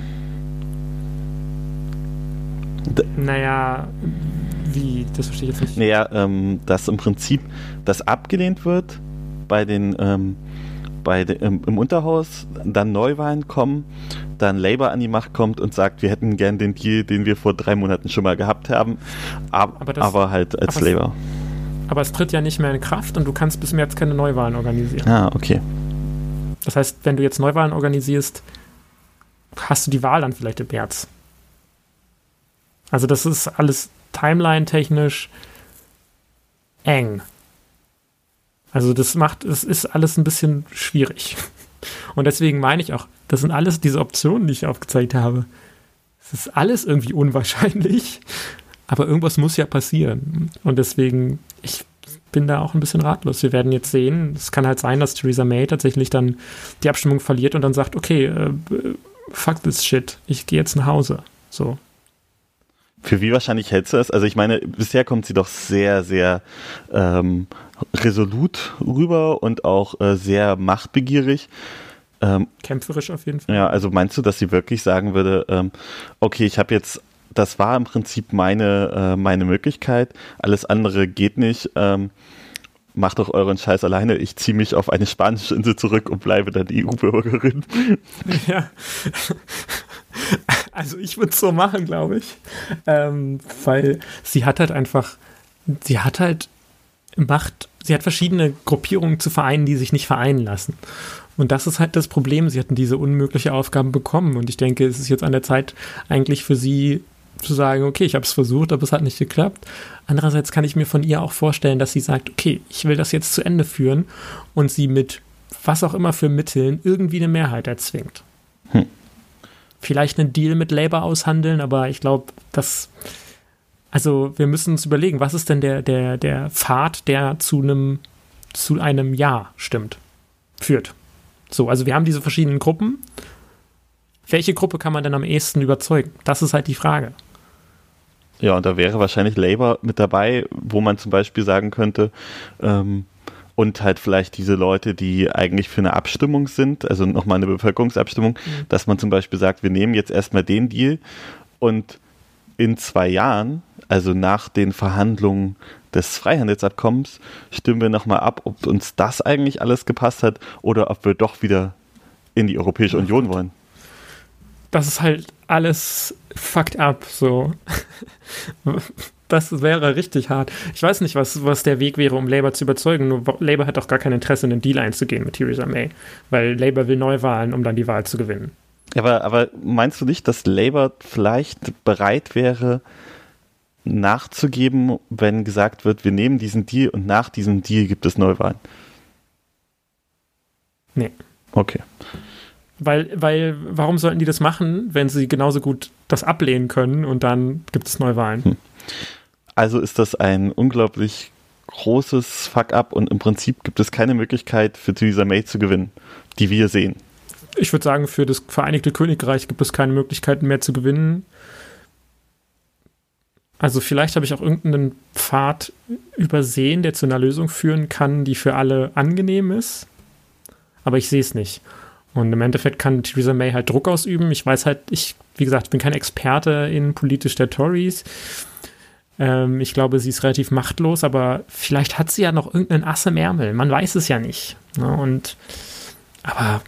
Naja, wie? Das verstehe ich jetzt nicht. Naja, dass im Prinzip das abgelehnt wird im Unterhaus, dann Neuwahlen kommen, dann Labour an die Macht kommt und sagt, wir hätten gern den Deal, den wir vor 3 Monaten schon mal gehabt haben, aber halt als Labour. Aber es tritt ja nicht mehr in Kraft und du kannst bis März keine Neuwahlen organisieren. Ah, okay. Das heißt, wenn du jetzt Neuwahlen organisierst, hast du die Wahl dann vielleicht im März. Also das ist alles timeline-technisch eng. Also es ist alles ein bisschen schwierig. Und deswegen meine ich auch, das sind alles diese Optionen, die ich aufgezeigt habe. Es ist alles irgendwie unwahrscheinlich, aber irgendwas muss ja passieren. Und deswegen, ich bin da auch ein bisschen ratlos. Wir werden jetzt sehen, es kann halt sein, dass Theresa May tatsächlich dann die Abstimmung verliert und dann sagt, okay, fuck this shit, ich gehe jetzt nach Hause. So. Für wie wahrscheinlich hältst du das? Also ich meine, bisher kommt sie doch sehr, sehr resolut rüber und auch sehr machtbegierig. Kämpferisch auf jeden Fall. Ja, also meinst du, dass sie wirklich sagen würde, okay, ich habe jetzt, das war im Prinzip meine Möglichkeit, alles andere geht nicht, macht doch euren Scheiß alleine, ich ziehe mich auf eine spanische Insel zurück und bleibe dann EU-Bürgerin. Ja, also ich würde es so machen, glaube ich, weil sie hat verschiedene Gruppierungen zu vereinen, die sich nicht vereinen lassen. Und das ist halt das Problem. Sie hatten diese unmögliche Aufgabe bekommen. Und ich denke, es ist jetzt an der Zeit eigentlich für sie zu sagen, okay, ich habe es versucht, aber es hat nicht geklappt. Andererseits kann ich mir von ihr auch vorstellen, dass sie sagt, okay, ich will das jetzt zu Ende führen und sie mit was auch immer für Mitteln irgendwie eine Mehrheit erzwingt. Vielleicht einen Deal mit Labour aushandeln, aber ich glaube, also wir müssen uns überlegen, was ist denn der Pfad, der zu einem Ja führt. So, also wir haben diese verschiedenen Gruppen. Welche Gruppe kann man denn am ehesten überzeugen? Das ist halt die Frage. Ja, und da wäre wahrscheinlich Labour mit dabei, wo man zum Beispiel sagen könnte, und halt vielleicht diese Leute, die eigentlich für eine Abstimmung sind, also nochmal eine Bevölkerungsabstimmung, dass man zum Beispiel sagt, wir nehmen jetzt erstmal den Deal und in 2 Jahren, also nach den Verhandlungen des Freihandelsabkommens, stimmen wir nochmal ab, ob uns das eigentlich alles gepasst hat oder ob wir doch wieder in die Europäische Union wollen. Das ist halt alles fucked up, so. Das wäre richtig hart. Ich weiß nicht, was der Weg wäre, um Labour zu überzeugen. Nur Labour hat auch gar kein Interesse, in den Deal einzugehen mit Theresa May. Weil Labour will Neuwahlen, um dann die Wahl zu gewinnen. Aber meinst du nicht, dass Labour vielleicht bereit wäre, nachzugeben, wenn gesagt wird, wir nehmen diesen Deal und nach diesem Deal gibt es Neuwahlen? Nee. Okay. Weil, warum sollten die das machen, wenn sie genauso gut das ablehnen können und dann gibt es Neuwahlen? Also ist das ein unglaublich großes Fuck-up und im Prinzip gibt es keine Möglichkeit für Theresa May zu gewinnen, die wir sehen. Ich würde sagen, für das Vereinigte Königreich gibt es keine Möglichkeiten mehr zu gewinnen. Also vielleicht habe ich auch irgendeinen Pfad übersehen, der zu einer Lösung führen kann, die für alle angenehm ist. Aber ich sehe es nicht. Und im Endeffekt kann Theresa May halt Druck ausüben. Ich weiß halt, wie gesagt, ich bin kein Experte in politisch der Tories. Ich glaube, sie ist relativ machtlos, aber vielleicht hat sie ja noch irgendeinen Ass im Ärmel. Man weiß es ja nicht. Ne? Aber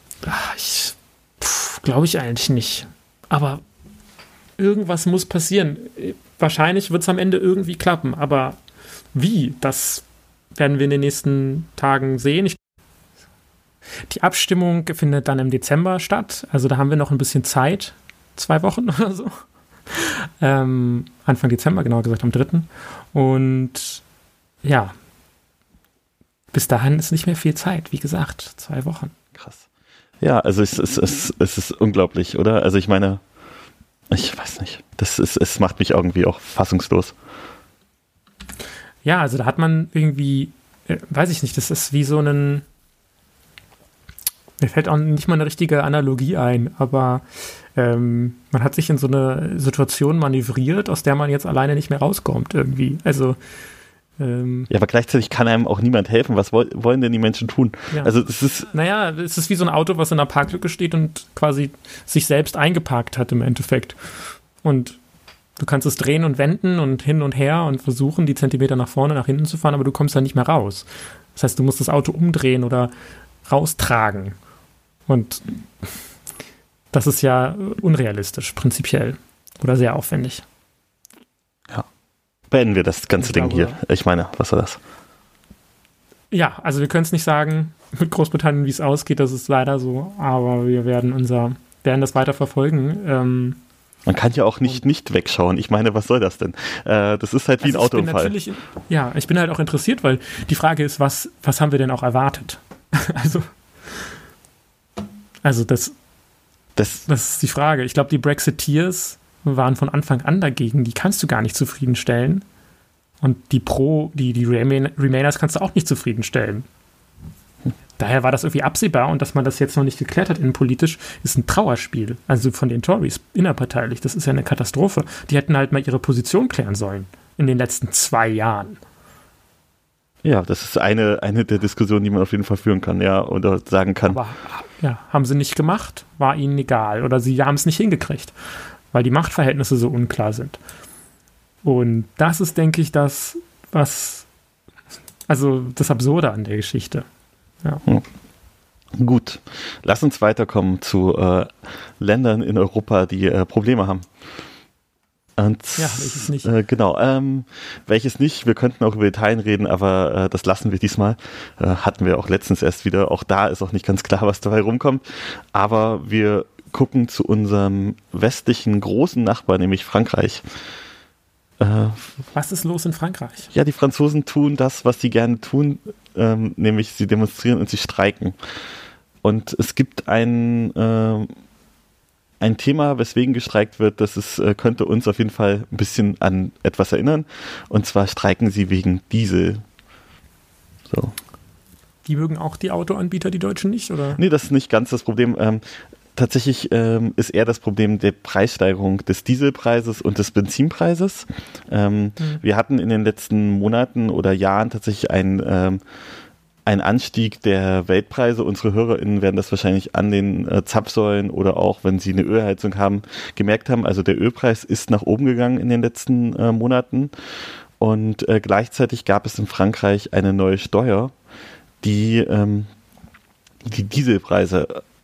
glaube ich eigentlich nicht. Aber irgendwas muss passieren. Wahrscheinlich wird es am Ende irgendwie klappen. Aber wie? Das werden wir in den nächsten Tagen sehen. Die Abstimmung findet dann im Dezember statt. Also da haben wir noch ein bisschen Zeit. 2 Wochen oder so. Anfang Dezember, genauer gesagt am 3. Und ja, bis dahin ist nicht mehr viel Zeit. Wie gesagt, 2 Wochen. Krass. Ja, also es ist unglaublich, oder? Also ich meine, ich weiß nicht. Es macht mich irgendwie auch fassungslos. Ja, also da hat man irgendwie, weiß ich nicht, das ist wie so ein, mir fällt auch nicht mal eine richtige Analogie ein, aber man hat sich in so eine Situation manövriert, aus der man jetzt alleine nicht mehr rauskommt irgendwie. Also ja, aber gleichzeitig kann einem auch niemand helfen. Was wollen denn die Menschen tun? Ja. Also es ist es ist wie so ein Auto, was in einer Parklücke steht und quasi sich selbst eingeparkt hat im Endeffekt. Und du kannst es drehen und wenden und hin und her und versuchen, die Zentimeter nach vorne, nach hinten zu fahren, aber du kommst da nicht mehr raus. Das heißt, du musst das Auto umdrehen oder raustragen. Und das ist ja unrealistisch, prinzipiell. Oder sehr aufwendig. Ja. Beenden wir das ganze Ding hier. Ich meine, was war das? Ja, also wir können es nicht sagen mit Großbritannien, wie es ausgeht. Das ist leider so. Aber wir werden das weiter verfolgen. Man kann ja auch nicht wegschauen. Ich meine, was soll das denn? Das ist halt wie ein Autounfall. Ich bin halt auch interessiert, weil die Frage ist, was haben wir denn auch erwartet? Also das ist die Frage. Ich glaube, die Brexiteers waren von Anfang an dagegen. Die kannst du gar nicht zufriedenstellen. Und die Remainers kannst du auch nicht zufriedenstellen. Daher war das irgendwie absehbar und dass man das jetzt noch nicht geklärt hat innenpolitisch, ist ein Trauerspiel. Also von den Tories innerparteilich. Das ist ja eine Katastrophe. Die hätten halt mal ihre Position klären sollen in den letzten 2 Jahren. Ja, das ist eine der Diskussionen, die man auf jeden Fall führen kann, ja, oder sagen kann. Aber ja, haben sie nicht gemacht, war ihnen egal. Oder sie haben es nicht hingekriegt, weil die Machtverhältnisse so unklar sind. Und das ist, denke ich, das Absurde an der Geschichte. Ja. Gut, lass uns weiterkommen zu Ländern in Europa, die Probleme haben. Und, welches nicht? Genau, welches nicht. Wir könnten auch über Italien reden, aber das lassen wir diesmal. Hatten wir auch letztens erst wieder. Auch da ist auch nicht ganz klar, was dabei rumkommt. Aber wir gucken zu unserem westlichen großen Nachbarn, nämlich Frankreich. Was ist los in Frankreich? Ja, die Franzosen tun das, was sie gerne tun, nämlich sie demonstrieren und sie streiken. Und es gibt ein Thema, weswegen gestreikt wird, könnte uns auf jeden Fall ein bisschen an etwas erinnern. Und zwar streiken sie wegen Diesel. So. Die mögen auch die Autoanbieter, die Deutschen nicht, oder? Nee, das ist nicht ganz das Problem. Tatsächlich ist eher das Problem der Preissteigerung des Dieselpreises und des Benzinpreises. Wir hatten in den letzten Monaten oder Jahren tatsächlich einen Anstieg der Weltpreise. Unsere HörerInnen werden das wahrscheinlich an den Zapfsäulen oder auch, wenn sie eine Ölheizung haben, gemerkt haben. Also der Ölpreis ist nach oben gegangen in den letzten Monaten. Und gleichzeitig gab es in Frankreich eine neue Steuer, die Dieselpreise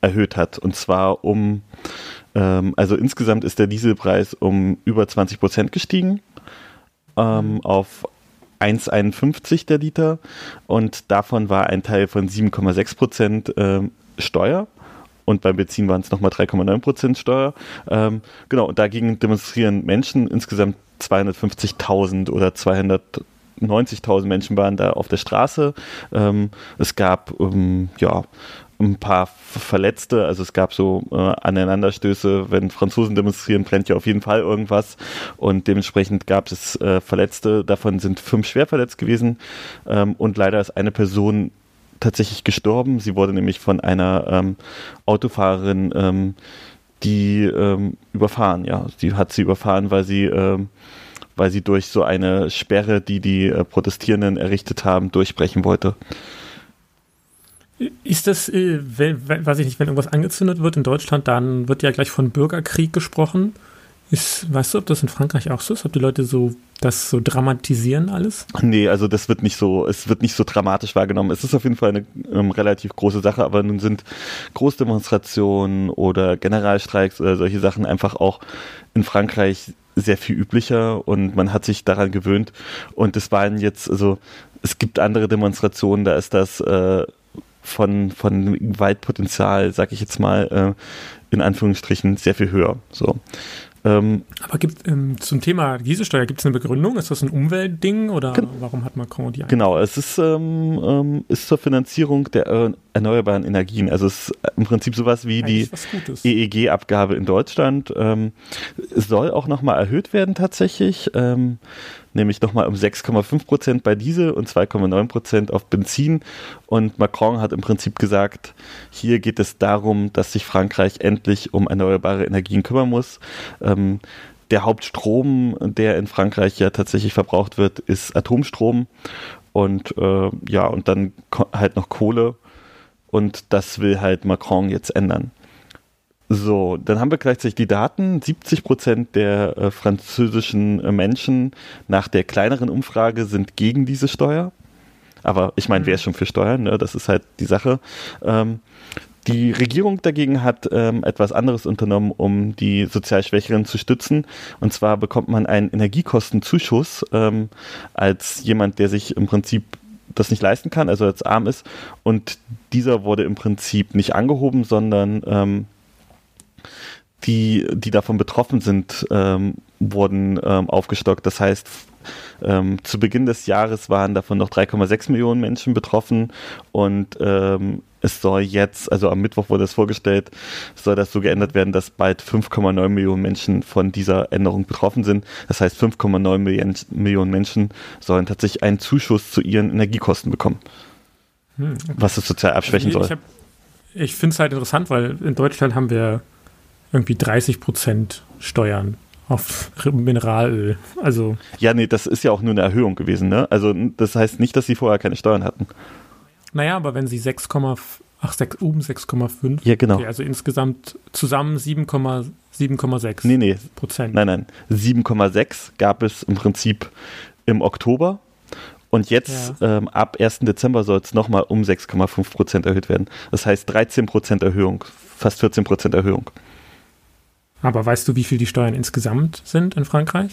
erhöht hat. Und zwar also insgesamt ist der Dieselpreis um über 20% gestiegen, auf 1,51 der Liter, und davon war ein Teil von 7,6% Steuer. Und beim Benzin waren es nochmal 3,9% Steuer. Genau, und dagegen demonstrieren Menschen, insgesamt 250.000 oder 290.000 Menschen waren da auf der Straße. Es gab ein paar Verletzte, also es gab so Aneinanderstöße. Wenn Franzosen demonstrieren, brennt ja auf jeden Fall irgendwas, und dementsprechend gab es Verletzte. Davon sind 5 schwer verletzt gewesen, und leider ist eine Person tatsächlich gestorben. Sie wurde nämlich von einer Autofahrerin, die überfahren. Ja, die hat sie überfahren, weil sie durch so eine Sperre, die Protestierenden errichtet haben, durchbrechen wollte. Ist das, weiß ich nicht, wenn irgendwas angezündet wird in Deutschland, dann wird ja gleich von Bürgerkrieg gesprochen. Weißt du, ob das in Frankreich auch so ist? Ob die Leute das so dramatisieren alles? Nee, also es wird nicht so dramatisch wahrgenommen. Es ist auf jeden Fall eine relativ große Sache, aber nun sind Großdemonstrationen oder Generalstreiks oder solche Sachen einfach auch in Frankreich sehr viel üblicher, und man hat sich daran gewöhnt. Und es waren jetzt, also es gibt andere Demonstrationen, da ist das von Gewaltpotenzial, sag ich jetzt mal, in Anführungsstrichen sehr viel höher. So. Aber zum Thema Dieselsteuer, gibt es eine Begründung? Ist das ein Umweltding oder warum hat Macron die? Genau, es ist zur Finanzierung der erneuerbaren Energien. Also es ist im Prinzip sowas wie die EEG-Abgabe in Deutschland. Es soll auch nochmal erhöht werden tatsächlich, nämlich nochmal um 6,5% bei Diesel und 2,9% auf Benzin. Und Macron hat im Prinzip gesagt, hier geht es darum, dass sich Frankreich endlich um erneuerbare Energien kümmern muss. Der Hauptstrom, der in Frankreich ja tatsächlich verbraucht wird, ist Atomstrom, und und dann halt noch Kohle, und das will halt Macron jetzt ändern. So, dann haben wir gleichzeitig die Daten. 70% der französischen Menschen nach der kleineren Umfrage sind gegen diese Steuer. Aber ich meine, wer ist schon für Steuern? Ne? Das ist halt die Sache. Die Regierung dagegen hat etwas anderes unternommen, um die sozial Schwächeren zu stützen. Und zwar bekommt man einen Energiekostenzuschuss als jemand, der sich im Prinzip das nicht leisten kann, also als arm ist. Und dieser wurde im Prinzip nicht angehoben, sondern die davon betroffen sind, wurden aufgestockt. Das heißt, zu Beginn des Jahres waren davon noch 3,6 Millionen Menschen betroffen, und es soll jetzt, also am Mittwoch wurde es vorgestellt, soll das so geändert werden, dass bald 5,9 Millionen Menschen von dieser Änderung betroffen sind. Das heißt, 5,9 Millionen Menschen sollen tatsächlich einen Zuschuss zu ihren Energiekosten bekommen, was es sozial abschwächen soll. Ich finde es halt interessant, weil in Deutschland haben wir irgendwie 30% Steuern auf Mineralöl. Also ja, nee, das ist ja auch nur eine Erhöhung gewesen, ne? Also das heißt nicht, dass sie vorher keine Steuern hatten. Naja, aber wenn sie 6,5. Ja, genau. Okay, also insgesamt zusammen 7,6. Nee. Prozent. Nein. 7,6 gab es im Prinzip im Oktober. Und jetzt ab 1. Dezember soll es nochmal um 6,5% erhöht werden. Das heißt 13% Erhöhung, fast 14% Erhöhung. Aber weißt du, wie viel die Steuern insgesamt sind in Frankreich?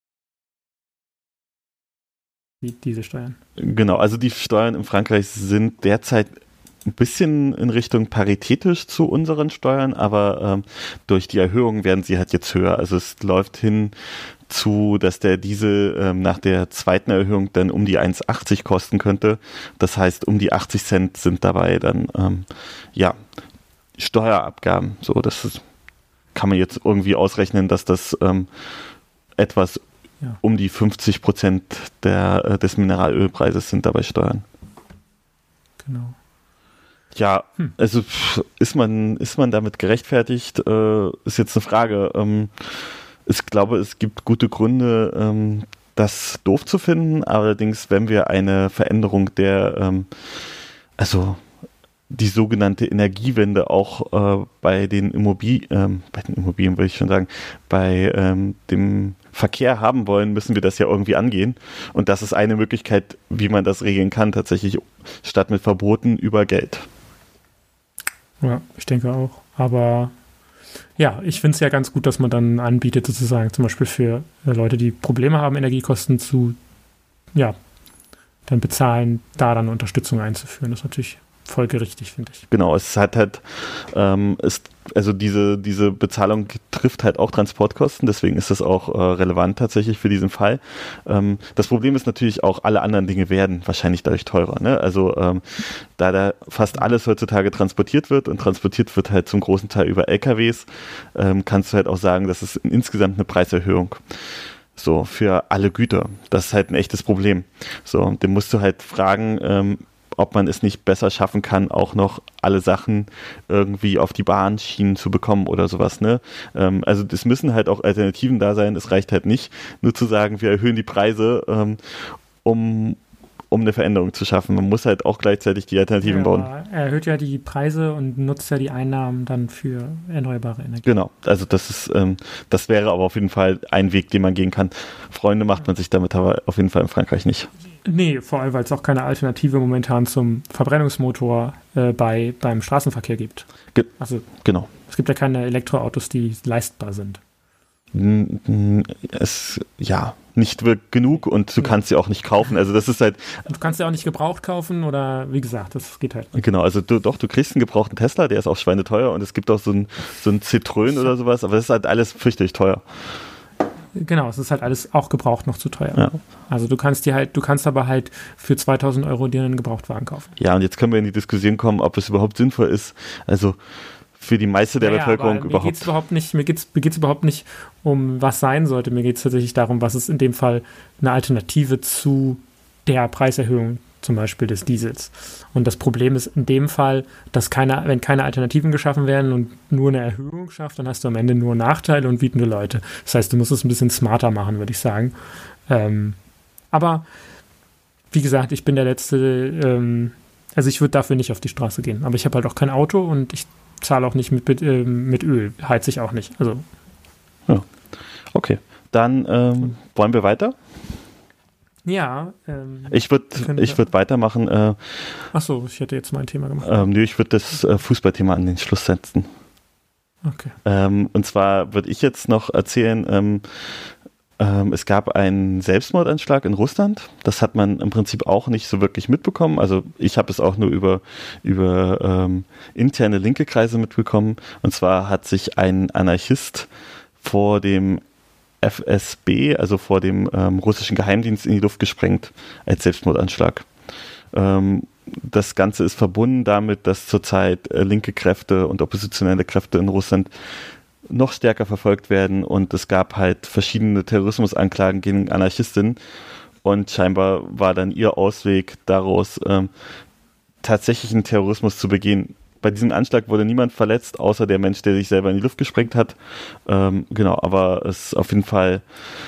Diese Steuern. Genau, also die Steuern in Frankreich sind derzeit ein bisschen in Richtung paritätisch zu unseren Steuern, aber durch die Erhöhung werden sie halt jetzt höher. Also es läuft hin zu, dass der Diesel nach der zweiten Erhöhung dann um die 1,80 kosten könnte. Das heißt, um die 80 Cent sind dabei dann Steuerabgaben. So, kann man jetzt irgendwie ausrechnen, dass das etwas um die 50% des Mineralölpreises sind dabei Steuern. Genau. Ja, also ist man damit gerechtfertigt, ist jetzt eine Frage. Ich glaube, es gibt gute Gründe, das doof zu finden. Allerdings, wenn wir eine Veränderung die sogenannte Energiewende auch bei den Immobilien will ich schon sagen, bei dem Verkehr haben wollen, müssen wir das ja irgendwie angehen. Und das ist eine Möglichkeit, wie man das regeln kann, tatsächlich statt mit Verboten über Geld. Ja, ich denke auch. Aber ja, ich finde es ja ganz gut, dass man dann anbietet, sozusagen zum Beispiel für Leute, die Probleme haben, Energiekosten dann bezahlen, da dann Unterstützung einzuführen. Das ist natürlich folgerichtig, finde ich. Genau, es hat halt, also diese Bezahlung trifft halt auch Transportkosten, deswegen ist das auch relevant tatsächlich für diesen Fall. Das Problem ist natürlich auch, alle anderen Dinge werden wahrscheinlich dadurch teurer. Ne? Also da fast alles heutzutage transportiert wird und transportiert wird halt zum großen Teil über LKWs, kannst du halt auch sagen, das ist insgesamt eine Preiserhöhung. So, für alle Güter. Das ist halt ein echtes Problem. So, den musst du halt fragen, ob man es nicht besser schaffen kann, auch noch alle Sachen irgendwie auf die Bahnschienen zu bekommen oder sowas. Ne? Also es müssen halt auch Alternativen da sein. Es reicht halt nicht, nur zu sagen, wir erhöhen die Preise, um eine Veränderung zu schaffen. Man muss halt auch gleichzeitig die Alternativen bauen. Er erhöht ja die Preise und nutzt ja die Einnahmen dann für erneuerbare Energie. Genau, also das wäre aber auf jeden Fall ein Weg, den man gehen kann. Freunde macht man sich damit aber auf jeden Fall in Frankreich nicht. Nee, vor allem, weil es auch keine Alternative momentan zum Verbrennungsmotor beim Straßenverkehr gibt. Genau. Es gibt ja keine Elektroautos, die leistbar sind. Nicht wirklich genug und du kannst sie auch nicht kaufen. Also das ist halt. Du kannst ja auch nicht gebraucht kaufen oder wie gesagt, das geht halt nicht. Genau, also du kriegst einen gebrauchten Tesla, der ist auch schweineteuer und es gibt auch so ein Citroën oder sowas, aber das ist halt alles fürchterlich teuer. Genau, es ist halt alles auch gebraucht noch zu teuer. Ja. Also du kannst aber halt für 2.000 € dir einen Gebrauchtwagen kaufen. Ja, und jetzt können wir in die Diskussion kommen, ob es überhaupt sinnvoll ist. Also für die meiste der Bevölkerung aber überhaupt. Mir geht's überhaupt nicht um was sein sollte. Mir geht es tatsächlich darum, was ist in dem Fall eine Alternative zu der Preiserhöhung zum Beispiel des Diesels. Und das Problem ist in dem Fall, dass wenn keine Alternativen geschaffen werden und nur eine Erhöhung schafft, dann hast du am Ende nur Nachteile und wütende Leute. Das heißt, du musst es ein bisschen smarter machen, würde ich sagen. Aber wie gesagt, ich bin der Letzte, also ich würde dafür nicht auf die Straße gehen. Aber ich habe halt auch kein Auto und ich zahle auch nicht mit Öl, heize ich auch nicht. Also. Ja. Okay, dann wollen wir weiter? Ja. Ich würde weitermachen. Achso, ich hätte jetzt mein Thema gemacht. Ich würde das Fußballthema an den Schluss setzen. Okay. Und zwar würde ich jetzt noch erzählen, es gab einen Selbstmordanschlag in Russland. Das hat man im Prinzip auch nicht so wirklich mitbekommen. Also ich habe es auch nur über interne linke Kreise mitbekommen. Und zwar hat sich ein Anarchist vor dem FSB, also vor dem russischen Geheimdienst, in die Luft gesprengt als Selbstmordanschlag. Das Ganze ist verbunden damit, dass zurzeit linke Kräfte und oppositionelle Kräfte in Russland noch stärker verfolgt werden und es gab halt verschiedene Terrorismusanklagen gegen Anarchistinnen und scheinbar war dann ihr Ausweg daraus, tatsächlich einen Terrorismus zu begehen. Bei diesem Anschlag wurde niemand verletzt, außer der Mensch, der sich selber in die Luft gesprengt hat. Genau, aber es ist auf jeden Fall,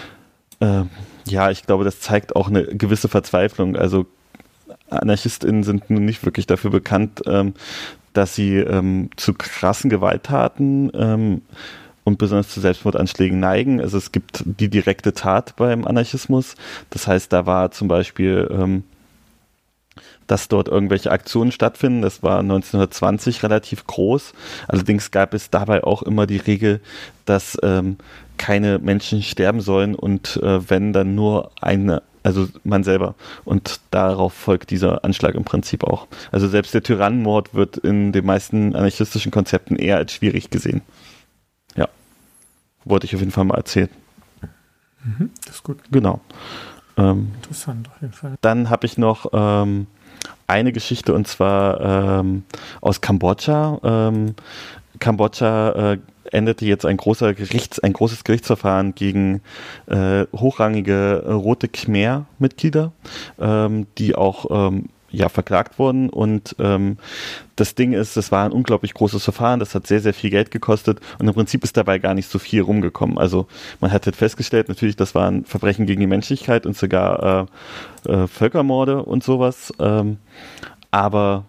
ich glaube, das zeigt auch eine gewisse Verzweiflung. Also AnarchistInnen sind nun nicht wirklich dafür bekannt, dass sie zu krassen Gewalttaten und besonders zu Selbstmordanschlägen neigen. Also es gibt die direkte Tat beim Anarchismus. Das heißt, da war zum Beispiel, dass dort irgendwelche Aktionen stattfinden. Das war 1920 relativ groß. Allerdings gab es dabei auch immer die Regel, dass keine Menschen sterben sollen und wenn, dann nur also man selber. Und darauf folgt dieser Anschlag im Prinzip auch. Also selbst der Tyrannenmord wird in den meisten anarchistischen Konzepten eher als schwierig gesehen. Ja. Wollte ich auf jeden Fall mal erzählen. Das ist gut. Genau. Interessant auf jeden Fall. Dann habe ich noch eine Geschichte und zwar aus Kambodscha. Kambodscha endete jetzt ein großes Gerichtsverfahren gegen hochrangige Rote Khmer-Mitglieder, die auch verklagt wurden. Und das Ding ist, das war ein unglaublich großes Verfahren, das hat sehr, sehr viel Geld gekostet und im Prinzip ist dabei gar nicht so viel rumgekommen. Also man hat halt festgestellt, natürlich, das waren Verbrechen gegen die Menschlichkeit und sogar Völkermorde und sowas. Aber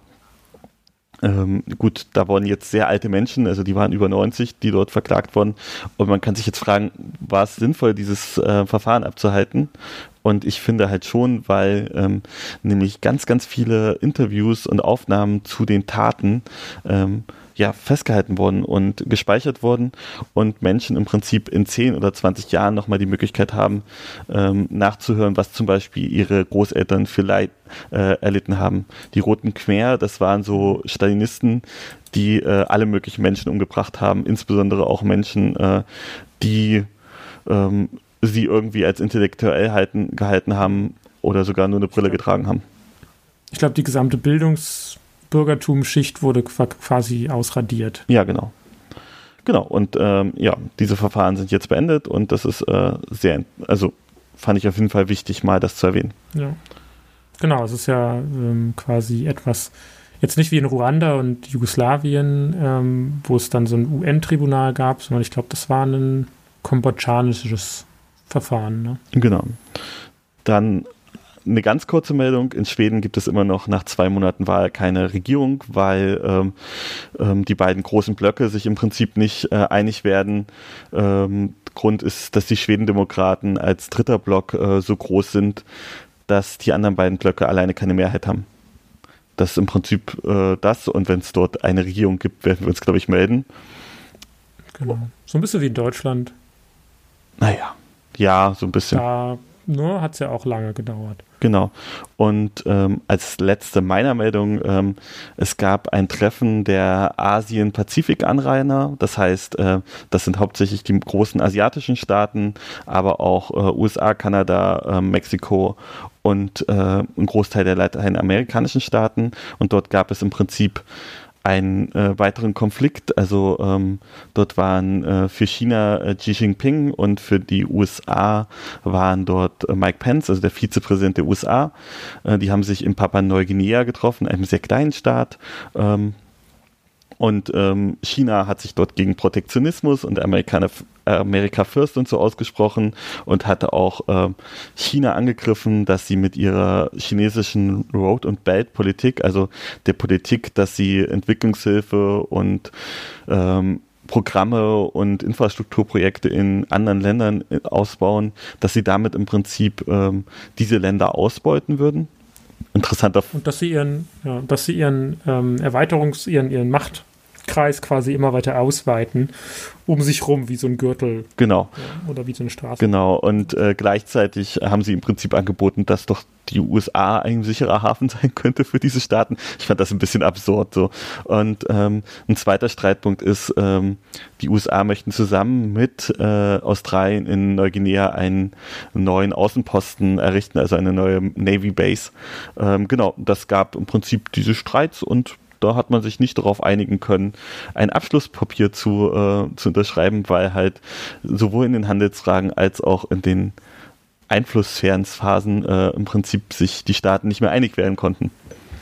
gut, da wurden jetzt sehr alte Menschen, also die waren über 90, die dort verklagt wurden. Und man kann sich jetzt fragen, war es sinnvoll, dieses Verfahren abzuhalten? Und ich finde halt schon, weil nämlich ganz, ganz viele Interviews und Aufnahmen zu den Taten festgehalten wurden und gespeichert wurden und Menschen im Prinzip in 10 oder 20 Jahren nochmal die Möglichkeit haben, nachzuhören, was zum Beispiel ihre Großeltern für Leid erlitten haben. Die Roten Khmer, das waren so Stalinisten, die alle möglichen Menschen umgebracht haben, insbesondere auch Menschen, die sie irgendwie als intellektuell gehalten haben oder sogar nur eine Brille getragen haben. Ich glaube, die gesamte Bildungsbürgertumsschicht wurde quasi ausradiert. Ja, genau. Genau, und diese Verfahren sind jetzt beendet und das ist fand ich auf jeden Fall wichtig, mal das zu erwähnen. Ja, genau, es ist ja quasi etwas, jetzt nicht wie in Ruanda und Jugoslawien, wo es dann so ein UN-Tribunal gab, sondern ich glaube, das war ein kambodschanisches Verfahren. Ne? Genau. Dann eine ganz kurze Meldung. In Schweden gibt es immer noch nach 2 Monaten Wahl keine Regierung, weil die beiden großen Blöcke sich im Prinzip nicht einig werden. Grund ist, dass die Schwedendemokraten als dritter Block so groß sind, dass die anderen beiden Blöcke alleine keine Mehrheit haben. Das ist im Prinzip das. Und wenn es dort eine Regierung gibt, werden wir uns, glaube ich, melden. Genau. So ein bisschen wie in Deutschland. Naja, ja, so ein bisschen. Da hat es ja auch lange gedauert. Genau. Und als letzte meiner Meldung, es gab ein Treffen der Asien-Pazifik-Anrainer. Das heißt, das sind hauptsächlich die großen asiatischen Staaten, aber auch USA, Kanada, Mexiko und ein Großteil der lateinamerikanischen Staaten. Und dort gab es im Prinzip einen weiteren Konflikt. Also dort waren für China Xi Jinping und für die USA waren dort Mike Pence, also der Vizepräsident der USA. Die haben sich in Papua-Neuguinea getroffen, einem sehr kleinen Staat. Und China hat sich dort gegen Protektionismus und America First und so ausgesprochen und hatte auch China angegriffen, dass sie mit ihrer chinesischen Road- und Belt-Politik, also der Politik, dass sie Entwicklungshilfe und Programme und Infrastrukturprojekte in anderen Ländern ausbauen, dass sie damit im Prinzip diese Länder ausbeuten würden. Interessanter. Und dass sie ihren ihren Machtkreis quasi immer weiter ausweiten, um sich rum wie so ein Gürtel. Genau. Oder wie so eine Straße. Genau. Und gleichzeitig haben sie im Prinzip angeboten, dass doch die USA ein sicherer Hafen sein könnte für diese Staaten. Ich fand das ein bisschen absurd so. Und ein zweiter Streitpunkt ist, die USA möchten zusammen mit Australien in Neuguinea einen neuen Außenposten errichten, also eine neue Navy Base. Genau, das gab im Prinzip diese Streits und da hat man sich nicht darauf einigen können, ein Abschlusspapier zu unterschreiben, weil halt sowohl in den Handelsfragen als auch in den Einflusssphärenphasen im Prinzip sich die Staaten nicht mehr einig werden konnten.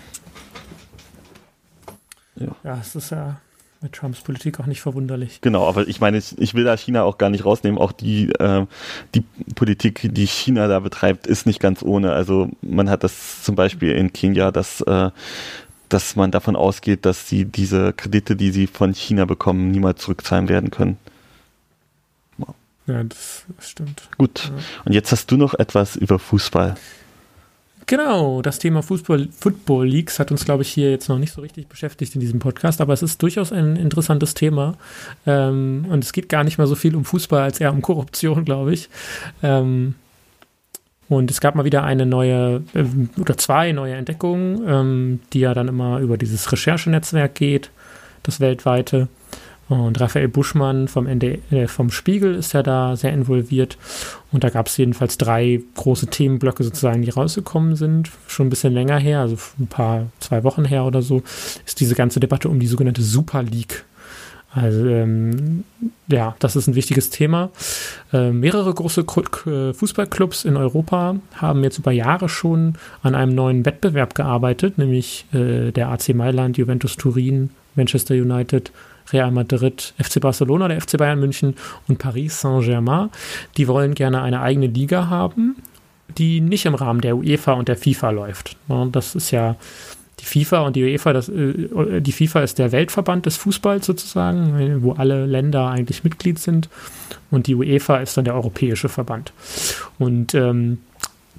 Ja, es ist ja mit Trumps Politik auch nicht verwunderlich. Genau, aber ich meine, ich will da China auch gar nicht rausnehmen. Auch die Politik, die China da betreibt, ist nicht ganz ohne. Also man hat das zum Beispiel in Kenia, dass man davon ausgeht, dass sie diese Kredite, die sie von China bekommen, niemals zurückzahlen werden können. Wow. Ja, das stimmt. Gut, ja. Und jetzt hast du noch etwas über Fußball. Genau, das Thema Football Leagues hat uns, glaube ich, hier jetzt noch nicht so richtig beschäftigt in diesem Podcast, aber es ist durchaus ein interessantes Thema und es geht gar nicht mal so viel um Fußball, als eher um Korruption, glaube ich. Und es gab mal wieder eine neue oder 2 neue Entdeckungen, die ja dann immer über dieses Recherchenetzwerk geht, das weltweite. Und Raphael Buschmann vom Spiegel ist ja da sehr involviert. Und da gab es jedenfalls 3 große Themenblöcke sozusagen, die rausgekommen sind. Schon ein bisschen länger her, also 2 Wochen her oder so, ist diese ganze Debatte um die sogenannte Super League. Also das ist ein wichtiges Thema. Mehrere große Fußballclubs in Europa haben jetzt über Jahre schon an einem neuen Wettbewerb gearbeitet, nämlich der AC Mailand, Juventus Turin, Manchester United, Real Madrid, FC Barcelona, der FC Bayern München und Paris Saint-Germain. Die wollen gerne eine eigene Liga haben, die nicht im Rahmen der UEFA und der FIFA läuft. Das ist ja die FIFA und die UEFA, die FIFA ist der Weltverband des Fußballs sozusagen, wo alle Länder eigentlich Mitglied sind. Und die UEFA ist dann der europäische Verband. Und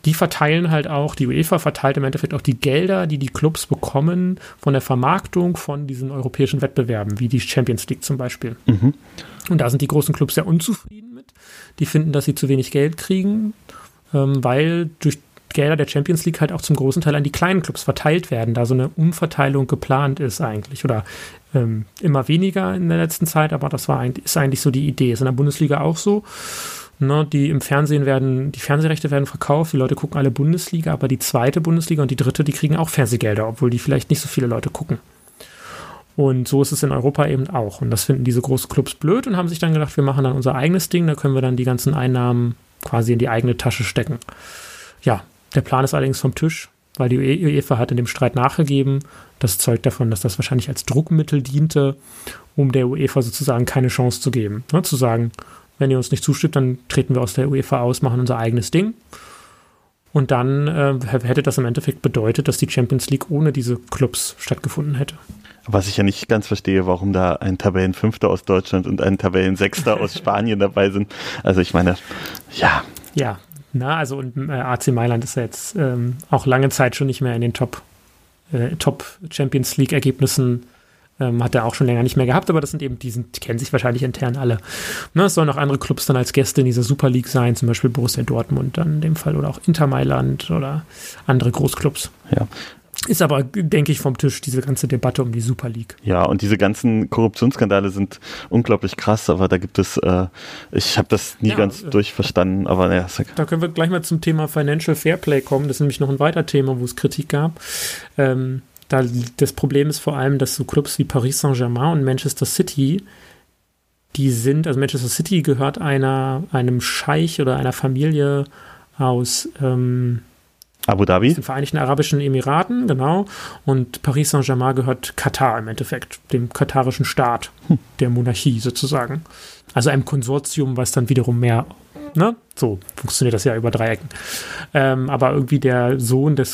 die verteilen halt auch, die UEFA verteilt im Endeffekt auch die Gelder, die Clubs bekommen von der Vermarktung von diesen europäischen Wettbewerben, wie die Champions League zum Beispiel. Mhm. Und da sind die großen Clubs sehr unzufrieden mit. Die finden, dass sie zu wenig Geld kriegen, weil durch Gelder der Champions League halt auch zum großen Teil an die kleinen Clubs verteilt werden, da so eine Umverteilung geplant ist eigentlich. Oder immer weniger in der letzten Zeit, aber das ist eigentlich so die Idee. Ist in der Bundesliga auch so. Ne, die Fernsehrechte werden verkauft, die Leute gucken alle Bundesliga, aber die zweite Bundesliga und die dritte, die kriegen auch Fernsehgelder, obwohl die vielleicht nicht so viele Leute gucken. Und so ist es in Europa eben auch. Und das finden diese großen Clubs blöd und haben sich dann gedacht, wir machen dann unser eigenes Ding, da können wir dann die ganzen Einnahmen quasi in die eigene Tasche stecken. Ja, der Plan ist allerdings vom Tisch, weil die UEFA hat in dem Streit nachgegeben. Das zeugt davon, dass das wahrscheinlich als Druckmittel diente, um der UEFA sozusagen keine Chance zu geben. Ne, zu sagen, wenn ihr uns nicht zustimmt, dann treten wir aus der UEFA aus, machen unser eigenes Ding. Und dann hätte das im Endeffekt bedeutet, dass die Champions League ohne diese Clubs stattgefunden hätte. Was ich ja nicht ganz verstehe, warum da ein Tabellenfünfter aus Deutschland und ein Tabellensechster aus Spanien dabei sind. Also ich meine, ja. Ja, also und AC Mailand ist ja jetzt auch lange Zeit schon nicht mehr in den Top Champions League Ergebnissen. Hat er auch schon länger nicht mehr gehabt, aber das sind eben, die kennen sich wahrscheinlich intern alle. Ne, es sollen auch andere Clubs dann als Gäste in dieser Super League sein, zum Beispiel Borussia Dortmund dann in dem Fall oder auch Inter Mailand oder andere Großclubs. Ja. Ist aber, denke ich, vom Tisch, diese ganze Debatte um die Super League. Ja, und diese ganzen Korruptionsskandale sind unglaublich krass, aber da gibt es, ich habe das nie ganz durchverstanden, aber naja. Da können wir gleich mal zum Thema Financial Fairplay kommen, das ist nämlich noch ein weiter Thema, wo es Kritik gab. Das Problem ist vor allem, dass so Clubs wie Paris Saint-Germain und Manchester City, also Manchester City gehört einem Scheich oder einer Familie aus Abu Dhabi? Den Vereinigten Arabischen Emiraten, genau. Und Paris Saint-Germain gehört Katar im Endeffekt, dem katarischen Staat, der Monarchie sozusagen. Also einem Konsortium, was dann wiederum mehr, ne? So funktioniert das ja über 3 Ecken. Aber irgendwie der Sohn des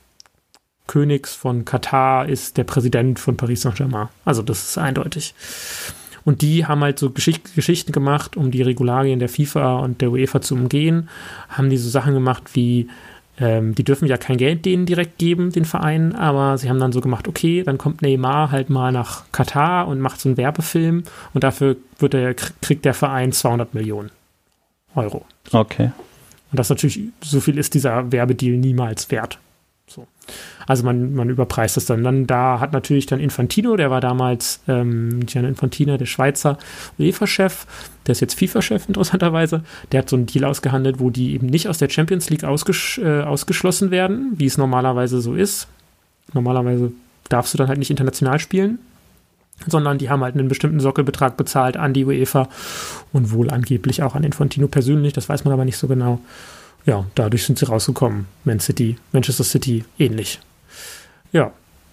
Königs von Katar ist der Präsident von Paris Saint-Germain. Also das ist eindeutig. Und die haben halt so Geschichten gemacht, um die Regularien der FIFA und der UEFA zu umgehen. Haben die so Sachen gemacht wie, die dürfen ja kein Geld denen direkt geben, den Vereinen, aber sie haben dann so gemacht, okay, dann kommt Neymar halt mal nach Katar und macht so einen Werbefilm und dafür kriegt der Verein 200 Millionen Euro. Okay. Und das natürlich, so viel ist dieser Werbedeal niemals wert. So. Also man überpreist das dann. Da hat natürlich dann Infantino, der war damals Gianni Infantino, der Schweizer UEFA-Chef, der ist jetzt FIFA-Chef interessanterweise, der hat so einen Deal ausgehandelt, wo die eben nicht aus der Champions League ausgeschlossen werden, wie es normalerweise so ist. Normalerweise darfst du dann halt nicht international spielen, sondern die haben halt einen bestimmten Sockelbetrag bezahlt an die UEFA und wohl angeblich auch an Infantino persönlich, das weiß man aber nicht so genau. Ja, dadurch sind sie rausgekommen. Manchester City ähnlich. Ja,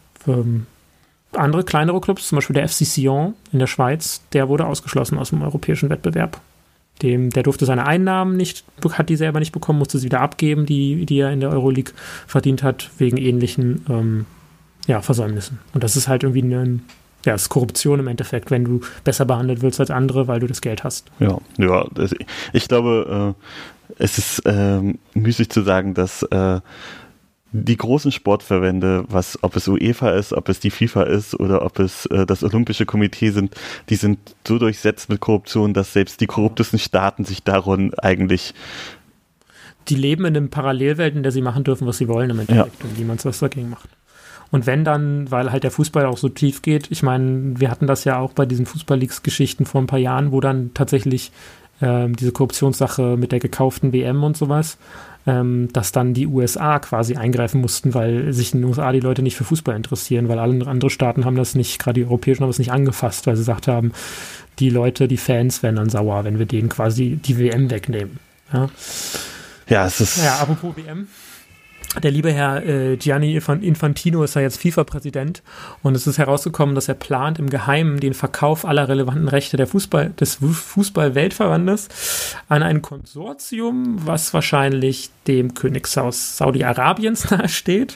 andere kleinere Clubs, zum Beispiel der FC Sion in der Schweiz, der wurde ausgeschlossen aus dem europäischen Wettbewerb. Der durfte seine Einnahmen hat die selber nicht bekommen, musste sie wieder abgeben, die er in der Euroleague verdient hat, wegen ähnlichen Versäumnissen. Und das ist halt irgendwie das ist Korruption im Endeffekt, wenn du besser behandelt wirst als andere, weil du das Geld hast. Ja, ich glaube, es ist müßig zu sagen, dass die großen Sportverbände, ob es UEFA ist, ob es die FIFA ist oder ob es das Olympische Komitee sind, die sind so durchsetzt mit Korruption, dass selbst die korruptesten Staaten sich darin eigentlich... Die leben in einer Parallelwelt, in der sie machen dürfen, was sie wollen im Endeffekt und niemand was dagegen macht. Und wenn dann, weil halt der Fußball auch so tief geht, ich meine, wir hatten das ja auch bei diesen Fußball-Leagues-Geschichten vor ein paar Jahren, wo dann tatsächlich diese Korruptionssache mit der gekauften WM und sowas, dass dann die USA quasi eingreifen mussten, weil sich in den USA die Leute nicht für Fußball interessieren, weil alle andere Staaten haben das nicht, gerade die europäischen haben das nicht angefasst, weil sie gesagt haben, die Leute, die Fans werden dann sauer, wenn wir denen quasi die WM wegnehmen. Ja, es ist... Ja, apropos WM. Der liebe Herr Gianni Infantino ist ja jetzt FIFA-Präsident und es ist herausgekommen, dass er plant, im Geheimen den Verkauf aller relevanten Rechte des Fußball-Weltverbandes an ein Konsortium, was wahrscheinlich dem Königshaus Saudi-Arabiens nahesteht.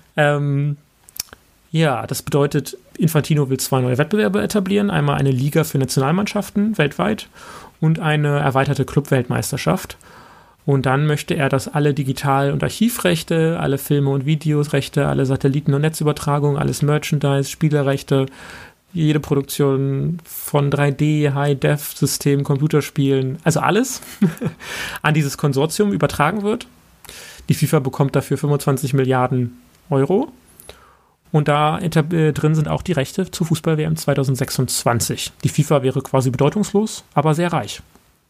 Das bedeutet, Infantino will 2 neue Wettbewerbe etablieren. Einmal eine Liga für Nationalmannschaften weltweit und eine erweiterte Club-Weltmeisterschaft. Und dann möchte er, dass alle Digital- und Archivrechte, alle Filme- und Videorechte, alle Satelliten- und Netzübertragungen, alles Merchandise, Spielerrechte, jede Produktion von 3D, High-Def-Systemen, Computerspielen, also alles an dieses Konsortium übertragen wird. Die FIFA bekommt dafür 25 Milliarden Euro. Und da drin sind auch die Rechte zur Fußball-WM 2026. Die FIFA wäre quasi bedeutungslos, aber sehr reich.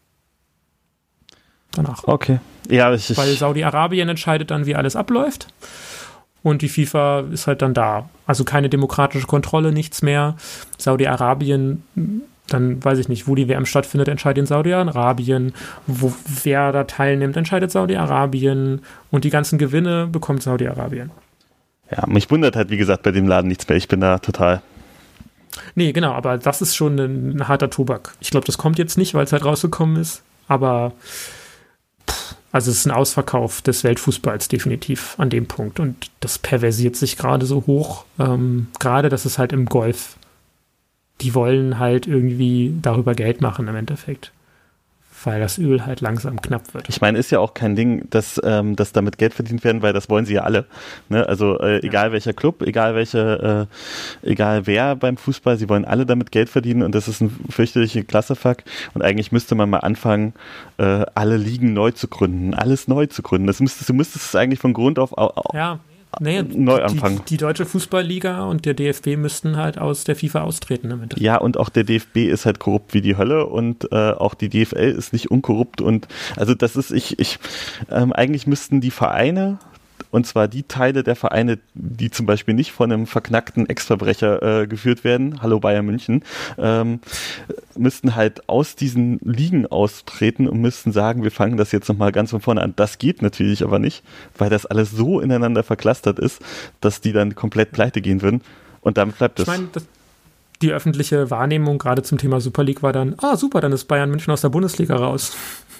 Danach. Okay. Ja, weil Saudi-Arabien entscheidet dann, wie alles abläuft. Und die FIFA ist halt dann da. Also keine demokratische Kontrolle, nichts mehr. Saudi-Arabien, dann weiß ich nicht, wo die WM stattfindet, entscheidet in Saudi-Arabien. Wer da teilnimmt, entscheidet Saudi-Arabien. Und die ganzen Gewinne bekommt Saudi-Arabien. Ja, mich wundert halt, wie gesagt, bei dem Laden nichts mehr. Ich bin da total... Nee, genau, aber das ist schon ein harter Tobak. Ich glaube, das kommt jetzt nicht, weil es halt rausgekommen ist. Aber... Also es ist ein Ausverkauf des Weltfußballs definitiv an dem Punkt und das perversiert sich gerade so hoch, gerade das ist halt im Golf. Die wollen halt irgendwie darüber Geld machen im Endeffekt, weil das Öl halt langsam knapp wird. Ich meine, ist ja auch kein Ding, dass damit Geld verdient werden, weil das wollen sie ja alle. Ne? Also egal welcher Club, egal wer beim Fußball, sie wollen alle damit Geld verdienen und das ist ein fürchterlicher Clusterfuck und eigentlich müsste man mal anfangen, alle Ligen neu zu gründen, alles neu zu gründen. Du müsstest es eigentlich von Grund auf neu anfangen. Die Deutsche Fußballliga und der DFB müssten halt aus der FIFA austreten. Im Endeffekt. Ja, und auch der DFB ist halt korrupt wie die Hölle und auch die DFL ist nicht unkorrupt und also das ist, eigentlich müssten die Vereine, und zwar die Teile der Vereine, die zum Beispiel nicht von einem verknackten Ex-Verbrecher geführt werden, hallo Bayern München, müssten halt aus diesen Ligen austreten und müssten sagen, wir fangen das jetzt nochmal ganz von vorne an. Das geht natürlich aber nicht, weil das alles so ineinander verklustert ist, dass die dann komplett pleite gehen würden und damit bleibt es. Ich meine, die öffentliche Wahrnehmung gerade zum Thema Super League war dann, super, dann ist Bayern München aus der Bundesliga raus.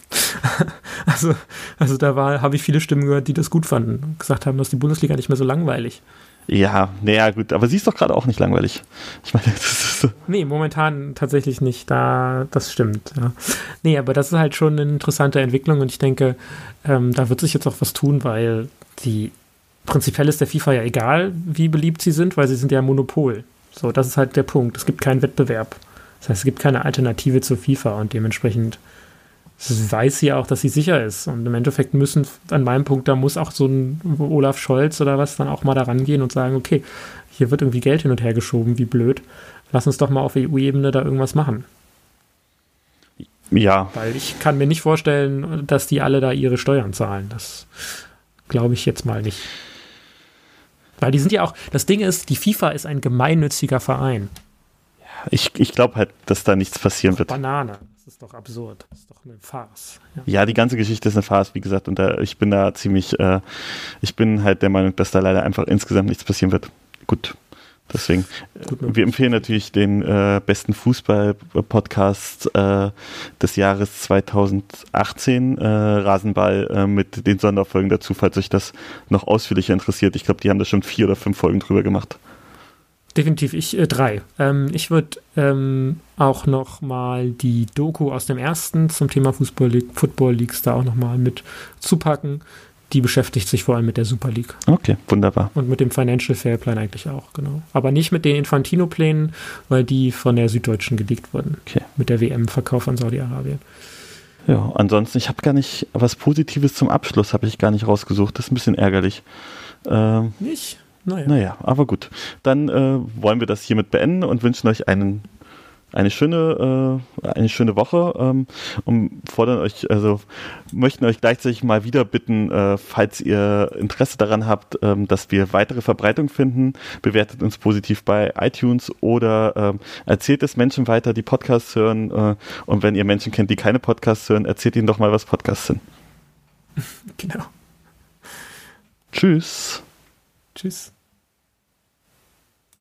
also da habe ich viele Stimmen gehört, die das gut fanden und gesagt haben, dass die Bundesliga nicht mehr so langweilig. Ja, naja, gut, aber sie ist doch gerade auch nicht langweilig. Ich meine, das ist so. Nee, momentan tatsächlich nicht, das stimmt. Ja. Nee, aber das ist halt schon eine interessante Entwicklung und ich denke, da wird sich jetzt auch was tun, weil prinzipiell ist der FIFA ja egal, wie beliebt sie sind, weil sie sind ja ein Monopol. So, das ist halt der Punkt. Es gibt keinen Wettbewerb. Das heißt, es gibt keine Alternative zur FIFA und dementsprechend weiß sie ja auch, dass sie sicher ist. Und im Endeffekt an meinem Punkt, da muss auch so ein Olaf Scholz oder was dann auch mal da rangehen und sagen, okay, hier wird irgendwie Geld hin und her geschoben, wie blöd. Lass uns doch mal auf EU-Ebene da irgendwas machen. Ja. Weil ich kann mir nicht vorstellen, dass die alle da ihre Steuern zahlen. Das glaube ich jetzt mal nicht. Weil die sind ja auch, das Ding ist, die FIFA ist ein gemeinnütziger Verein. Ich glaube halt, dass da nichts passieren wird. Banane. Das ist doch absurd. Das ist doch eine Farce. Ja, die ganze Geschichte ist eine Farce, wie gesagt. Und ich bin da ich bin halt der Meinung, dass da leider einfach insgesamt nichts passieren wird. Gut, deswegen. Wir empfehlen natürlich den besten Fußball-Podcast des Jahres 2018, Rasenball, mit den Sonderfolgen dazu, falls euch das noch ausführlicher interessiert. Ich glaube, die haben da schon 4 oder 5 Folgen drüber gemacht. Definitiv, 3. Ich würde auch noch mal die Doku aus dem ersten zum Thema Football Leagues da auch noch mal mit zupacken. Die beschäftigt sich vor allem mit der Super League. Okay, wunderbar. Und mit dem Financial Fairplan eigentlich auch, genau. Aber nicht mit den Infantino-Plänen, weil die von der Süddeutschen geleakt wurden. Okay. Mit der WM-Verkauf an Saudi-Arabien. Ja, ansonsten, ich habe gar nicht, was Positives zum Abschluss habe ich gar nicht rausgesucht. Das ist ein bisschen ärgerlich. Nicht? Naja, aber gut. Dann wollen wir das hiermit beenden und wünschen euch eine schöne Woche und möchten euch gleichzeitig mal wieder bitten, falls ihr Interesse daran habt, dass wir weitere Verbreitung finden, bewertet uns positiv bei iTunes oder erzählt es Menschen weiter, die Podcasts hören und wenn ihr Menschen kennt, die keine Podcasts hören, erzählt ihnen doch mal, was Podcasts sind. Genau. Tschüss. Tschüss.